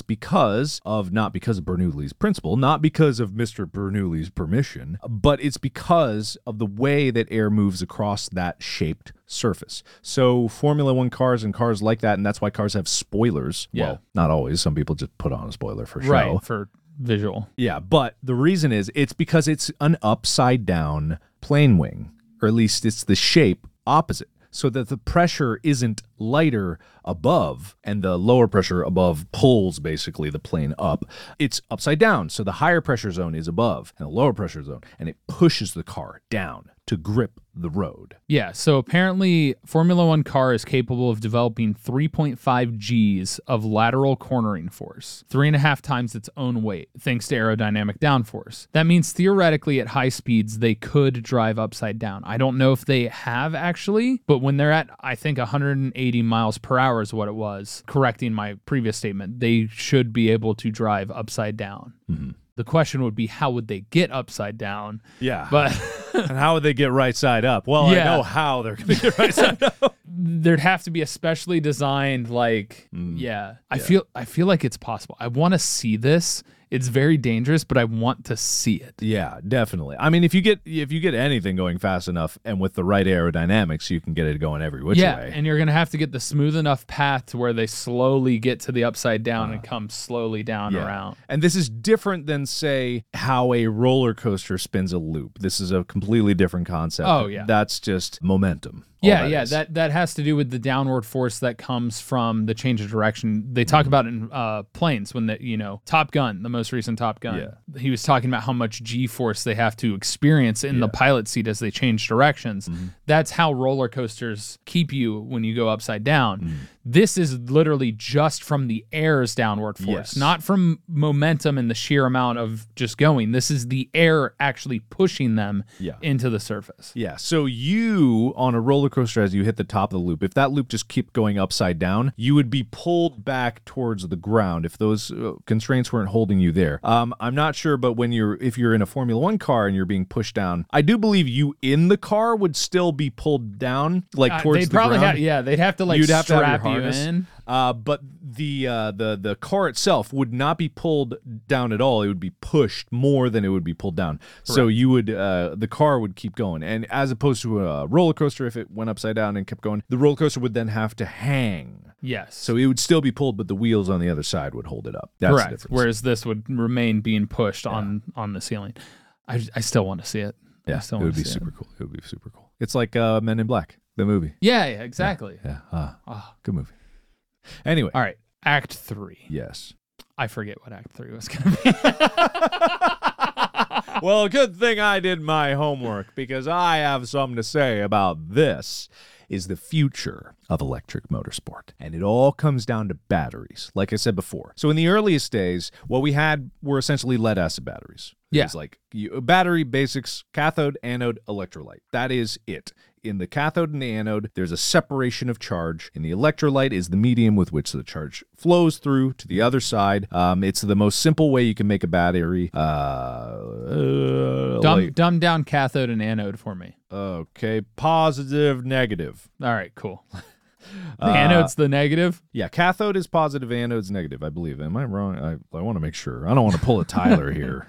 because of not because of Bernoulli's principle, not because of Mr. Bernoulli's permission, but it's because of the way that air moves across that shaped surface. So Formula One cars and cars like that, and that's why cars have spoilers. Yeah. Well, not always. Some people just put on a spoiler for show. Right, for visual. Yeah, but the reason is it's because it's an upside down plane wing, or at least it's the shape opposite, so that the pressure isn't lighter above and the lower pressure above pulls basically the plane up. It's upside down, so the higher pressure zone is above and the lower pressure zone, and it pushes the car down to grip the road. Yeah, so apparently Formula One car is capable of developing 3.5 Gs of lateral cornering force, 3.5 times its own weight, thanks to aerodynamic downforce. That means theoretically at high speeds, they could drive upside down. I don't know if they have actually, but when they're at, I think 180 miles per hour is what it was, correcting my previous statement, they should be able to drive upside down. Mm-hmm. The question would be, how would they get upside down? Yeah. But and how would they get right side up? Well, Yeah. I know how they're going to get right side up. there'd have to be a specially designed, like, I feel like it's possible. I want to see this. It's very dangerous, but I want to see it. Yeah, definitely. I mean, if you get anything going fast enough and with the right aerodynamics, you can get it going every which way. And you're going to have to get the smooth enough path to where they slowly get to the upside down and come slowly down around. And this is different than, say, how a roller coaster spins a loop. This is a completely different concept. Oh, yeah. That's just momentum. That has to do with the downward force that comes from the change of direction. They talk about it in planes when Top Gun, the most recent Top Gun. He was talking about how much G-force they have to experience in the pilot seat as they change directions. Mm-hmm. That's how roller coasters keep you when you go upside down. This is literally just from the air's downward force, not from momentum and the sheer amount of just going. This is the air actually pushing them into the surface. Yeah, so you, on a roller coaster, as you hit the top of the loop, if that loop just kept going upside down, you would be pulled back towards the ground if those constraints weren't holding you there. I'm not sure, but if you're in a Formula One car and you're being pushed down, I do believe you in the car would still be pulled down, like towards the ground. They'd have to You'd have strap to have your you harness. in. But the car itself would not be pulled down at all. It would be pushed more than it would be pulled down. Correct. So you would the car would keep going, and as opposed to a roller coaster, if it went upside down and kept going, the roller coaster would then have to hang. Yes. So it would still be pulled, but the wheels on the other side would hold it up. That's correct. The difference. Whereas this would remain being pushed on the ceiling. I still want to see it. Yeah, it would be super cool. It would be super cool. It's like Men in Black, the movie. Yeah, exactly. Yeah. Good movie. Anyway. All right. Act 3. Yes. I forget what Act 3 was going to be. Well, good thing I did my homework, because I have something to say about this. Is the future of electric motorsport. And it all comes down to batteries, like I said before. So in the earliest days, what we had were essentially lead acid batteries. It's like battery basics, cathode, anode, electrolyte. That is it. In the cathode and the anode, there's a separation of charge, and the electrolyte is the medium with which the charge flows through to the other side. It's the most simple way you can make a battery. Dumb down cathode and anode for me. Okay, positive, negative. All right, cool. The anode's the negative? Yeah, cathode is positive, anode's negative, I believe. Am I wrong? I want to make sure. I don't want to pull a Tyler here.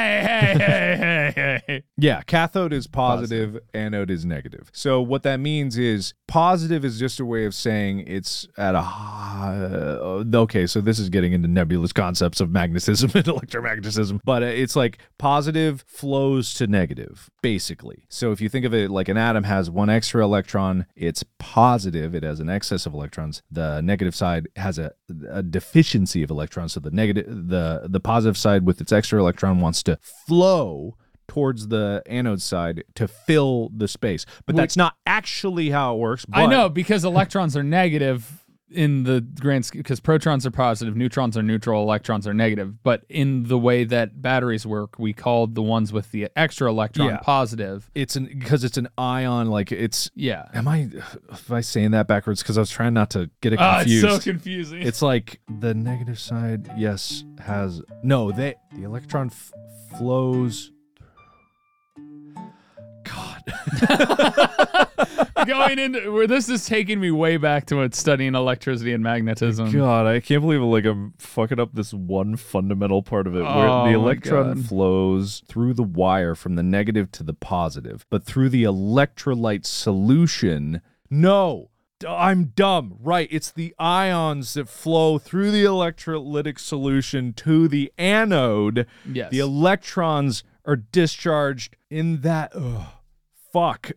Hey. Yeah, cathode is positive, anode is negative. So what that means is positive is just a way of saying it's at a okay, so this is getting into nebulous concepts of magnetism and electromagnetism, but it's like positive flows to negative, basically. So if you think of it like an atom has one extra electron, it's positive, it has an excess of electrons. The negative side has a deficiency of electrons, so the positive side with its extra electron wants to flow towards the anode side to fill the space. But that's not actually how it works. But I know, because electrons are negative in the grand scheme, because protons are positive, neutrons are neutral, electrons are negative. But in the way that batteries work, we called the ones with the extra electron positive. Because it's an ion, like it's... Yeah. Am I saying that backwards? Because I was trying not to get it confused. It's so confusing. It's like the negative side, yes, has... No, the electron flows... God. going into where this is taking me way back to studying electricity and magnetism. God, I can't believe I'm fucking up this one fundamental part of it where the electron flows through the wire from the negative to the positive, but through the electrolyte solution. No, I'm dumb. Right, it's the ions that flow through the electrolytic solution to the anode. Yes. The electrons are discharged in that. Fuck.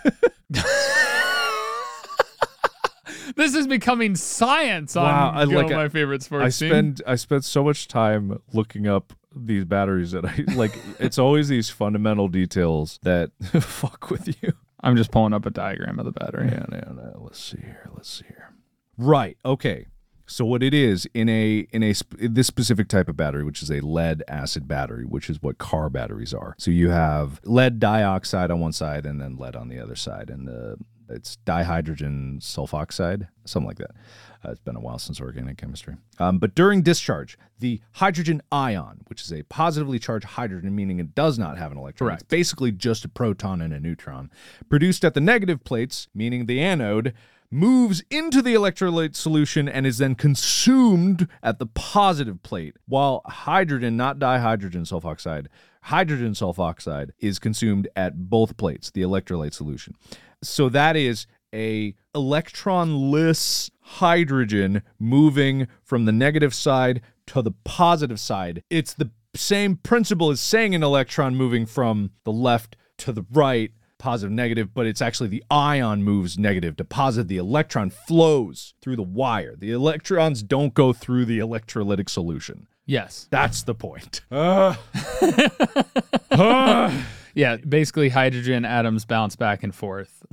This is becoming science on my favorite sports team. I spend so much time looking up these batteries that I like. It's always these fundamental details that fuck with you. I'm just pulling up a diagram of the battery. Yeah. Let's see here. Right. Okay. So what it is in this specific type of battery, which is a lead acid battery, which is what car batteries are. So you have lead dioxide on one side and then lead on the other side, and it's dihydrogen sulfoxide, something like that. It's been a while since organic chemistry. But during discharge, the hydrogen ion, which is a positively charged hydrogen, meaning it does not have an electron. Correct. It's basically just a proton and a neutron, produced at the negative plates, meaning the anode, moves into the electrolyte solution and is then consumed at the positive plate, while hydrogen, not dihydrogen sulfoxide, hydrogen sulfoxide is consumed at both plates, the electrolyte solution. So that is a electronless hydrogen moving from the negative side to the positive side. It's the same principle as saying an electron moving from the left to the right, positive, negative, but it's actually the ion moves negative to positive. The electron flows through the wire. The electrons don't go through the electrolytic solution. Yes. That's the point. Yeah, basically hydrogen atoms bounce back and forth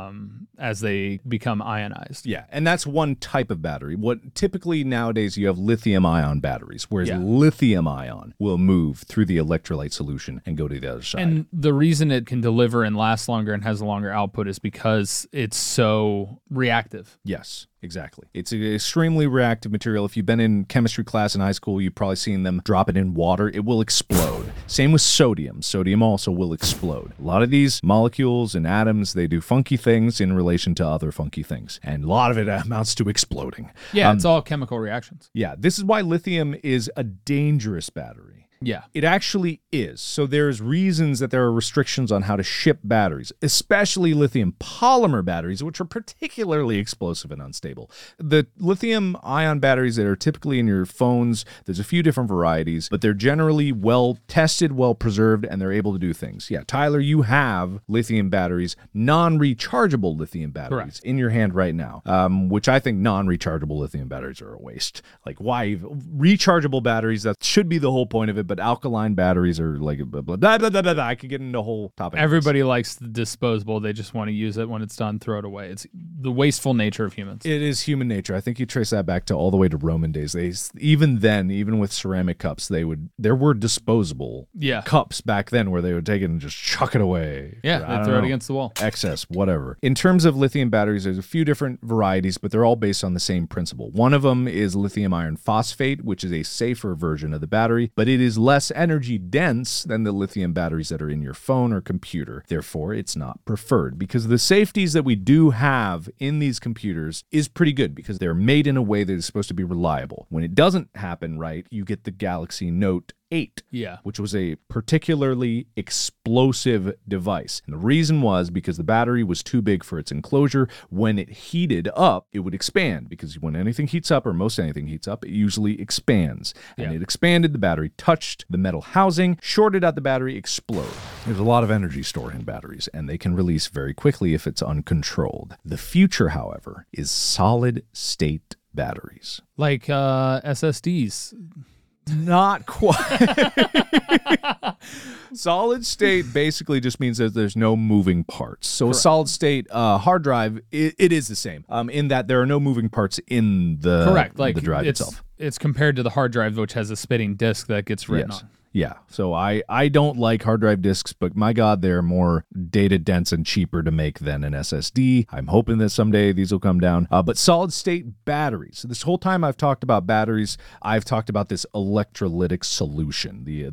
as they become ionized. Yeah, and that's one type of battery. What typically nowadays you have lithium-ion batteries, whereas lithium-ion will move through the electrolyte solution and go to the other side. And the reason it can deliver and last longer and has a longer output is because it's so reactive. Yes. Exactly. It's an extremely reactive material. If you've been in chemistry class in high school, you've probably seen them drop it in water. It will explode. Same with sodium. Sodium also will explode. A lot of these molecules and atoms, they do funky things in relation to other funky things. And a lot of it amounts to exploding. Yeah, it's all chemical reactions. Yeah, this is why lithium is a dangerous battery. Yeah. It actually is. So there's reasons that there are restrictions on how to ship batteries, especially lithium polymer batteries, which are particularly explosive and unstable. The lithium ion batteries that are typically in your phones, there's a few different varieties, but they're generally well tested, well preserved, and they're able to do things. Yeah, Tyler, you have lithium batteries, non-rechargeable lithium batteries in your hand right now, which I think non-rechargeable lithium batteries are a waste. Like, why? Rechargeable batteries, that should be the whole point of it. But alkaline batteries are like blah, blah, blah, blah, blah, blah. I could get into a whole topic. Everybody likes the disposable. They just want to use it when it's done, throw it away. It's the wasteful nature of humans. It is human nature. I think you trace that back to all the way to Roman days. Even then, even with ceramic cups, there were disposable cups back then where they would take it and just chuck it away. Yeah, they'd throw it against the wall. Excess, whatever. In terms of lithium batteries, there's a few different varieties, but they're all based on the same principle. One of them is lithium iron phosphate, which is a safer version of the battery, but it is less energy dense than the lithium batteries that are in your phone or computer. Therefore, it's not preferred because the safeties that we do have in these computers is pretty good because they're made in a way that is supposed to be reliable. When it doesn't happen right, you get the Galaxy Note 8, which was a particularly explosive device. And the reason was because the battery was too big for its enclosure. When it heated up, it would expand because when anything heats up, or most anything heats up, it usually expands. And it expanded, the battery touched the metal housing, shorted out the battery, explode. There's a lot of energy stored in batteries, and they can release very quickly if it's uncontrolled. The future, however, is solid-state batteries. Like SSDs. Not quite. Solid state basically just means that there's no moving parts. So a solid state hard drive, it is the same in that there are no moving parts in the, the drive itself. It's compared to the hard drive, which has a spitting disk that gets written on. Yeah. So I don't like hard drive disks, but my God, they're more data dense and cheaper to make than an SSD. I'm hoping that someday these will come down. But solid state batteries. So this whole time I've talked about batteries, I've talked about this electrolytic solution, the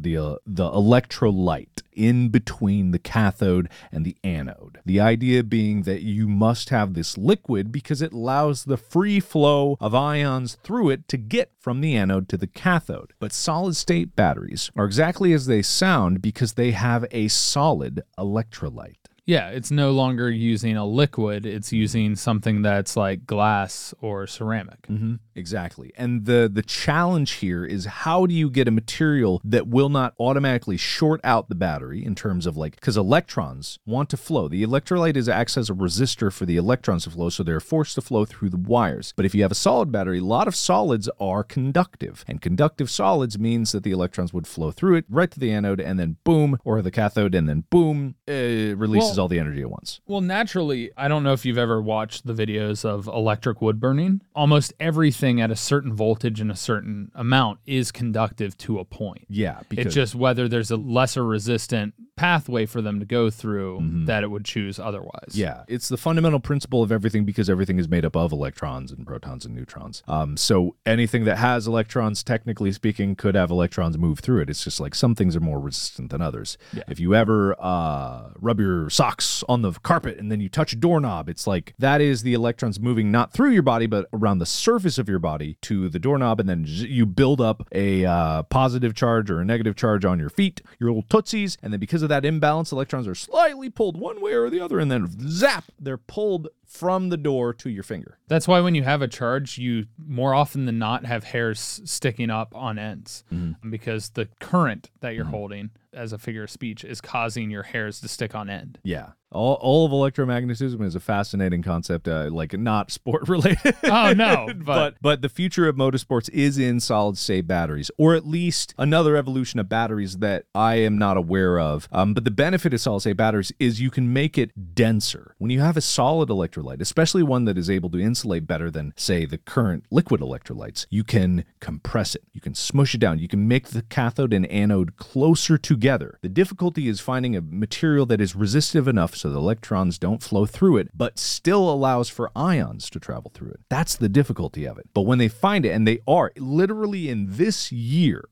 electrolyte in between the cathode and the anode. The idea being that you must have this liquid because it allows the free flow of ions through it to get from the anode to the cathode. But solid-state batteries are exactly as they sound because they have a solid electrolyte. Yeah, it's no longer using a liquid. It's using something that's like glass or ceramic. Mm-hmm. Exactly. And the challenge here is how do you get a material that will not automatically short out the battery in terms of because electrons want to flow. The electrolyte acts as a resistor for the electrons to flow, so they're forced to flow through the wires. But if you have a solid battery, a lot of solids are conductive. And conductive solids means that the electrons would flow through it right to the anode and then boom, or the cathode and then boom, it releases all the energy at once. Well, naturally, I don't know if you've ever watched the videos of electric wood burning. Almost everything at a certain voltage and a certain amount is conductive to a point. Yeah. It's just whether there's a lesser resistant pathway for them to go through that it would choose otherwise. Yeah. It's the fundamental principle of everything because everything is made up of electrons and protons and neutrons. So anything that has electrons, technically speaking, could have electrons move through it. It's just some things are more resistant than others. Yeah. If you ever rub your socks on the carpet and then you touch a doorknob, it's that is the electrons moving not through your body, but around the surface of your body to the doorknob, and then you build up a positive charge or a negative charge on your feet, your little tootsies, and then because of that imbalance, electrons are slightly pulled one way or the other, and then zap, they're pulled from the door to your finger. That's why when you have a charge, you more often than not have hairs sticking up on ends because the current that you're holding as a figure of speech is causing your hairs to stick on end. Yeah. All of electromagnetism is a fascinating concept, not sport related. Oh, no. But the future of motorsports is in solid-state batteries, or at least another evolution of batteries that I am not aware of. But the benefit of solid-state batteries is you can make it denser. When you have a solid electrolyte, especially one that is able to insulate better than, say, the current liquid electrolytes, you can compress it. You can smush it down. You can make the cathode and anode closer together. The difficulty is finding a material that is resistive enough so the electrons don't flow through it, but still allows for ions to travel through it. That's the difficulty of it. But when they find it, and they are, literally in this year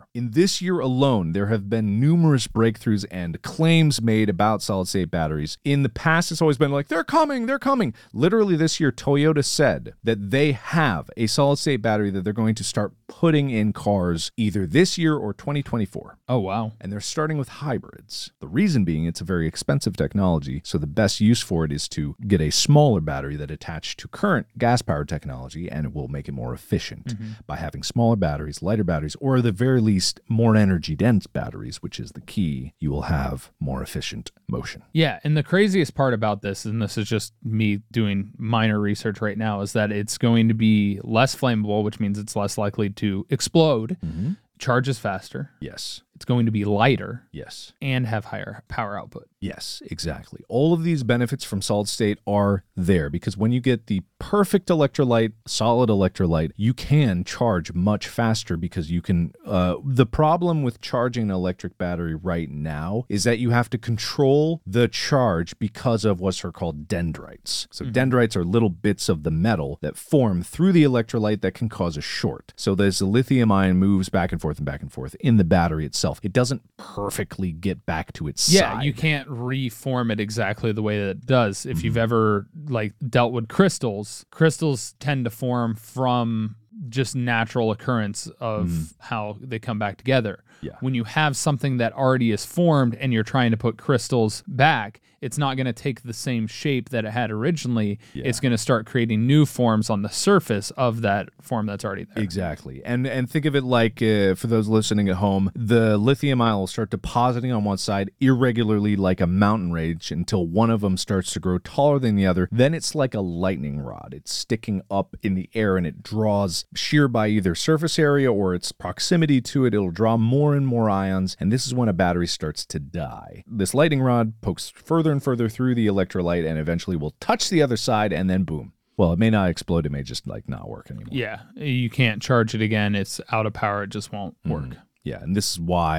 alone, there have been numerous breakthroughs and claims made about solid-state batteries. In the past, it's always been they're coming. Literally this year, Toyota said that they have a solid-state battery that they're going to start putting in cars either this year or 2024. Oh, wow. And they're starting with hybrids. The reason being it's a very expensive technology, so the best use for it is to get a smaller battery that attached to current gas-powered technology, and it will make it more efficient by having smaller batteries, lighter batteries, or at the very least more energy-dense batteries, which is the key. You will have more efficient motion. Yeah, and the craziest part about this, and this is just me doing minor research right now, is that it's going to be less flammable, which means it's less likely to explode, charges faster. Yes. It's going to be lighter. Yes. And have higher power output. Yes, exactly. All of these benefits from solid state are there because when you get the perfect electrolyte, solid electrolyte, you can charge much faster because you can, the problem with charging an electric battery right now is that you have to control the charge because of what's called dendrites. So dendrites are little bits of the metal that form through the electrolyte that can cause a short. So as the lithium ion moves back and forth in the battery itself, it doesn't perfectly get back to its side. Yeah, you can't reform it exactly the way that it does. If you've ever dealt with crystals tend to form from just natural occurrence of how they come back together. Yeah. When you have something that already is formed and you're trying to put crystals back, it's not going to take the same shape that it had originally. Yeah. It's going to start creating new forms on the surface of that form that's already there. Exactly. And think of it like, for those listening at home, the lithium ion will start depositing on one side irregularly like a mountain range until one of them starts to grow taller than the other. Then it's like a lightning rod. It's sticking up in the air and it draws shear by either surface area or its proximity to it. It'll draw more and more ions, and this is when a battery starts to die. This lightning rod pokes further and further through the electrolyte and eventually will touch the other side and then boom. Well, it may not explode. It may just not work anymore. Yeah, you can't charge it again. It's out of power. It just won't work. Yeah, and this is why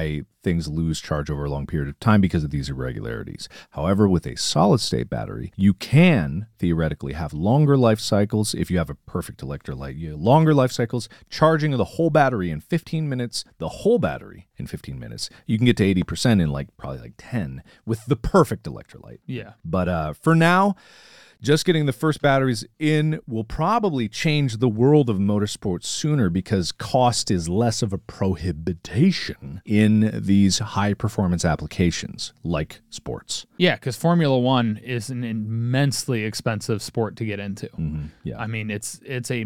things lose charge over a long period of time because of these irregularities. However, with a solid-state battery, you can theoretically have longer life cycles if you have a perfect electrolyte. You have longer life cycles, charging of the whole battery in 15 minutes, the whole battery in 15 minutes. You can get to 80% in probably 10 with the perfect electrolyte. Yeah. But for now, just getting the first batteries in will probably change the world of motorsports sooner because cost is less of a prohibition in these high-performance applications like sports. Yeah, because Formula One is an immensely expensive sport to get into. Mm-hmm. Yeah. I mean, it's a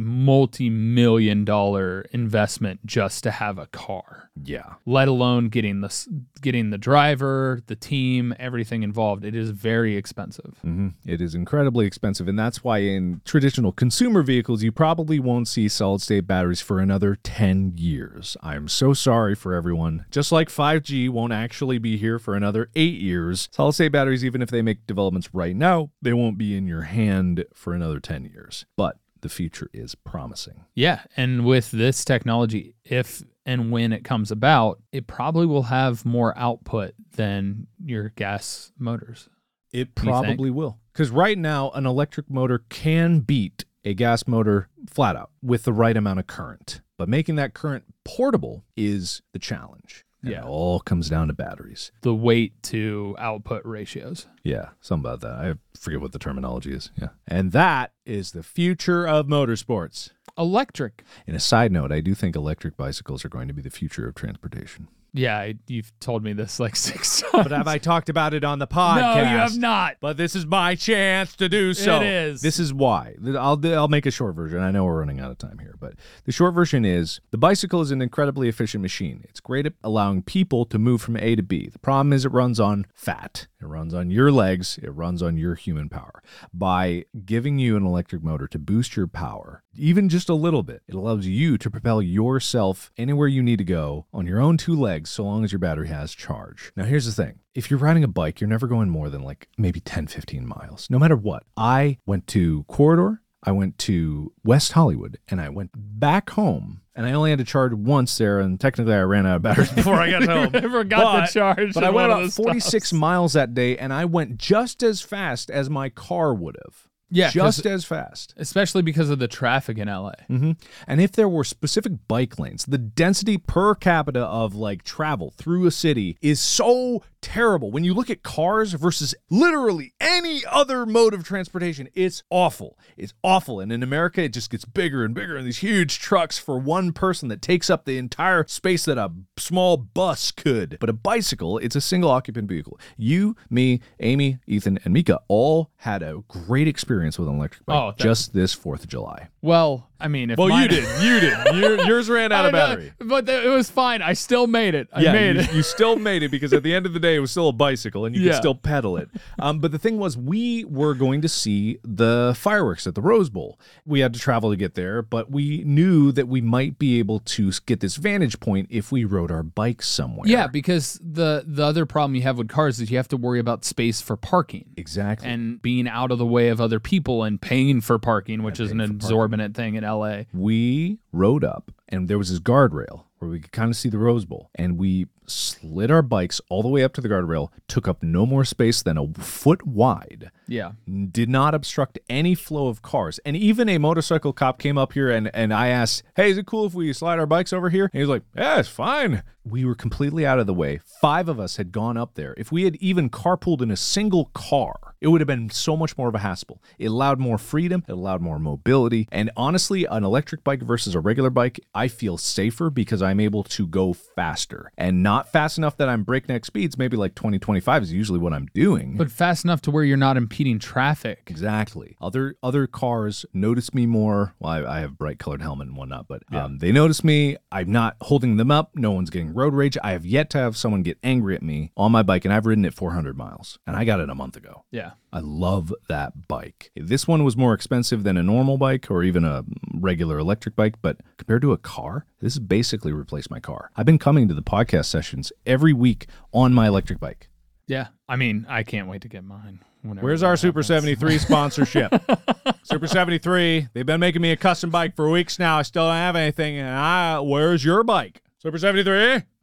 multi-million-dollar investment just to have a car. Yeah. Let alone getting the driver, the team, everything involved. It is very expensive. Mm-hmm. It is incredibly expensive, and that's why in traditional consumer vehicles, you probably won't see solid-state batteries for another 10 years. I'm so sorry for everyone. Just like 5G won't actually be here for another 8 years, solid-state batteries, even if they make developments right now, they won't be in your hand for another 10 years. But the future is promising. Yeah, and with this technology, if and when it comes about, it probably will have more output than your gas motors. It probably will. Because right now, an electric motor can beat a gas motor flat out with the right amount of current. But making that current portable is the challenge. And it all comes down to batteries. The weight to output ratios. Yeah, something about that. I forget what the terminology is. Yeah. And that is the future of motorsports. Electric. In a side note, I do think electric bicycles are going to be the future of transportation. Yeah, you've told me this 6 times. But have I talked about it on the podcast? No, you have not. But this is my chance to do so. It is. This is why. I'll make a short version. I know we're running out of time here, but the short version is the bicycle is an incredibly efficient machine. It's great at allowing people to move from A to B. The problem is it runs on fat. It runs on your legs. It runs on your human power. By giving you an electric motor to boost your power, even just a little bit, it allows you to propel yourself anywhere you need to go on your own two legs so long as your battery has charge. Now, here's the thing. If you're riding a bike, you're never going more than maybe 10, 15 miles, no matter what. I went to Corridor, I went to West Hollywood, and I went back home. And I only had to charge once there, and technically I ran out of batteries before I got home. I forgot to charge. But I went about 46 miles that day, and I went just as fast as my car would have. Yeah, just as fast. Especially because of the traffic in LA. Mm-hmm. And if there were specific bike lanes, the density per capita of travel through a city is so terrible. When you look at cars versus literally any other mode of transportation, it's awful. It's awful. And in America, it just gets bigger and bigger, and these huge trucks for one person that takes up the entire space that a small bus could. But a bicycle, it's a single occupant vehicle. You, me, Amy, Ethan, and Mika all had a great experience with an electric bike just this 4th of July. Well, I mean, if you did. Yours ran out of battery. But it was fine. I still made it. I made it. You still made it because at the end of the day, it was still a bicycle and you could still pedal it. But the thing was, we were going to see the fireworks at the Rose Bowl. We had to travel to get there, but we knew that we might be able to get this vantage point if we rode our bikes somewhere. Yeah, because the other problem you have with cars is you have to worry about space for parking. Exactly. And being out of the way of other people and paying for parking, which is an exorbitant thing in LA. We rode up, and there was this guardrail where we could kind of see the Rose Bowl, and we slid our bikes all the way up to the guardrail, took up no more space than a foot wide. Yeah. Did not obstruct any flow of cars. And even a motorcycle cop came up here and I asked, hey, is it cool if we slide our bikes over here? And he was like, yeah, it's fine. We were completely out of the way. 5 of us had gone up there. If we had even carpooled in a single car, it would have been so much more of a hassle. It allowed more freedom. It allowed more mobility. And honestly, an electric bike versus a regular bike, I feel safer because I'm able to go faster. And not fast enough that I'm breakneck speeds, maybe 20, 25 is usually what I'm doing. But fast enough to where you're not impeding traffic. Exactly. Other cars notice me more. Well, I have bright colored helmet and whatnot, but they notice me. I'm not holding them up. No one's getting road rage. I have yet to have someone get angry at me on my bike, and I've ridden it 400 miles, and I got it a month ago. Yeah. I love that bike. This one was more expensive than a normal bike or even a regular electric bike, but compared to a car, this has basically replaced my car. I've been coming to the podcast sessions every week on my electric bike. Yeah. I mean, I can't wait to get mine. Where's our Super 73 sponsorship? Super 73, they've been making me a custom bike for weeks now. I still don't have anything. And where's your bike? Super 73?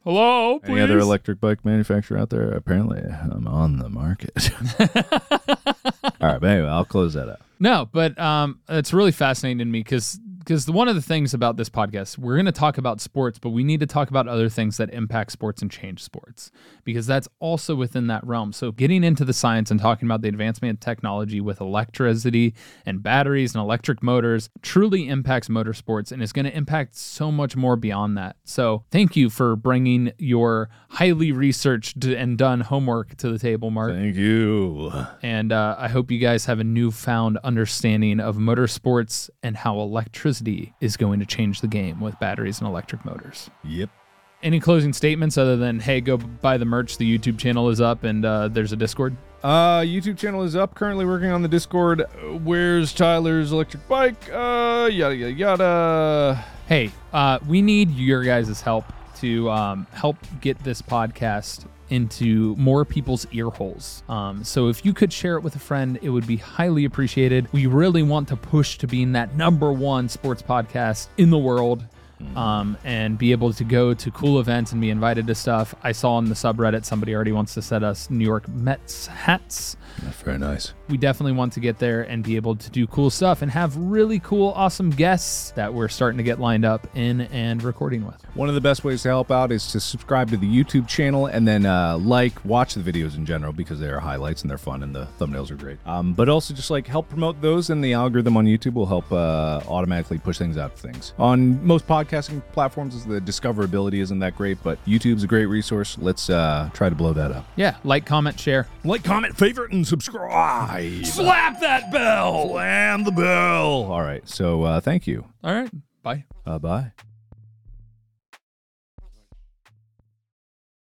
Hello, please. Any other electric bike manufacturer out there? Apparently, I'm on the market. All right, but anyway, I'll close that up. No, but it's really fascinating to me because one of the things about this podcast, we're going to talk about sports, but we need to talk about other things that impact sports and change sports, because that's also within that realm. So getting into the science and talking about the advancement of technology with electricity and batteries and electric motors truly impacts motorsports and is going to impact so much more beyond that. So thank you for bringing your highly researched and done homework to the table, Mark. Thank you. And I hope you guys have a newfound understanding of motorsports and how electricity is going to change the game with batteries and electric motors. Yep. Any closing statements other than, hey, go buy the merch. The YouTube channel is up and there's a Discord? YouTube channel is up. Currently working on the Discord. Where's Tyler's electric bike? Yada, yada, yada. Hey, we need your guys' help to help get this podcast into more people's ear holes. So if you could share it with a friend, it would be highly appreciated. We really want to push to being that #1 sports podcast in the world, and be able to go to cool events and be invited to stuff. I saw on the subreddit somebody already wants to set us New York Mets hats. That's very nice. We definitely want to get there and be able to do cool stuff and have really cool, awesome guests that we're starting to get lined up in and recording with. One of the best ways to help out is to subscribe to the YouTube channel and then watch the videos in general, because they are highlights and they're fun and the thumbnails are great. But also just help promote those, and the algorithm on YouTube will help automatically push things out to things. On most podcasting platforms, the discoverability isn't that great, but YouTube's a great resource. Let's try to blow that up. Yeah, like, comment, share. Like, comment, favorite, and subscribe. Slap that bell! Slam the bell. All right, so thank you. All right, bye. Bye.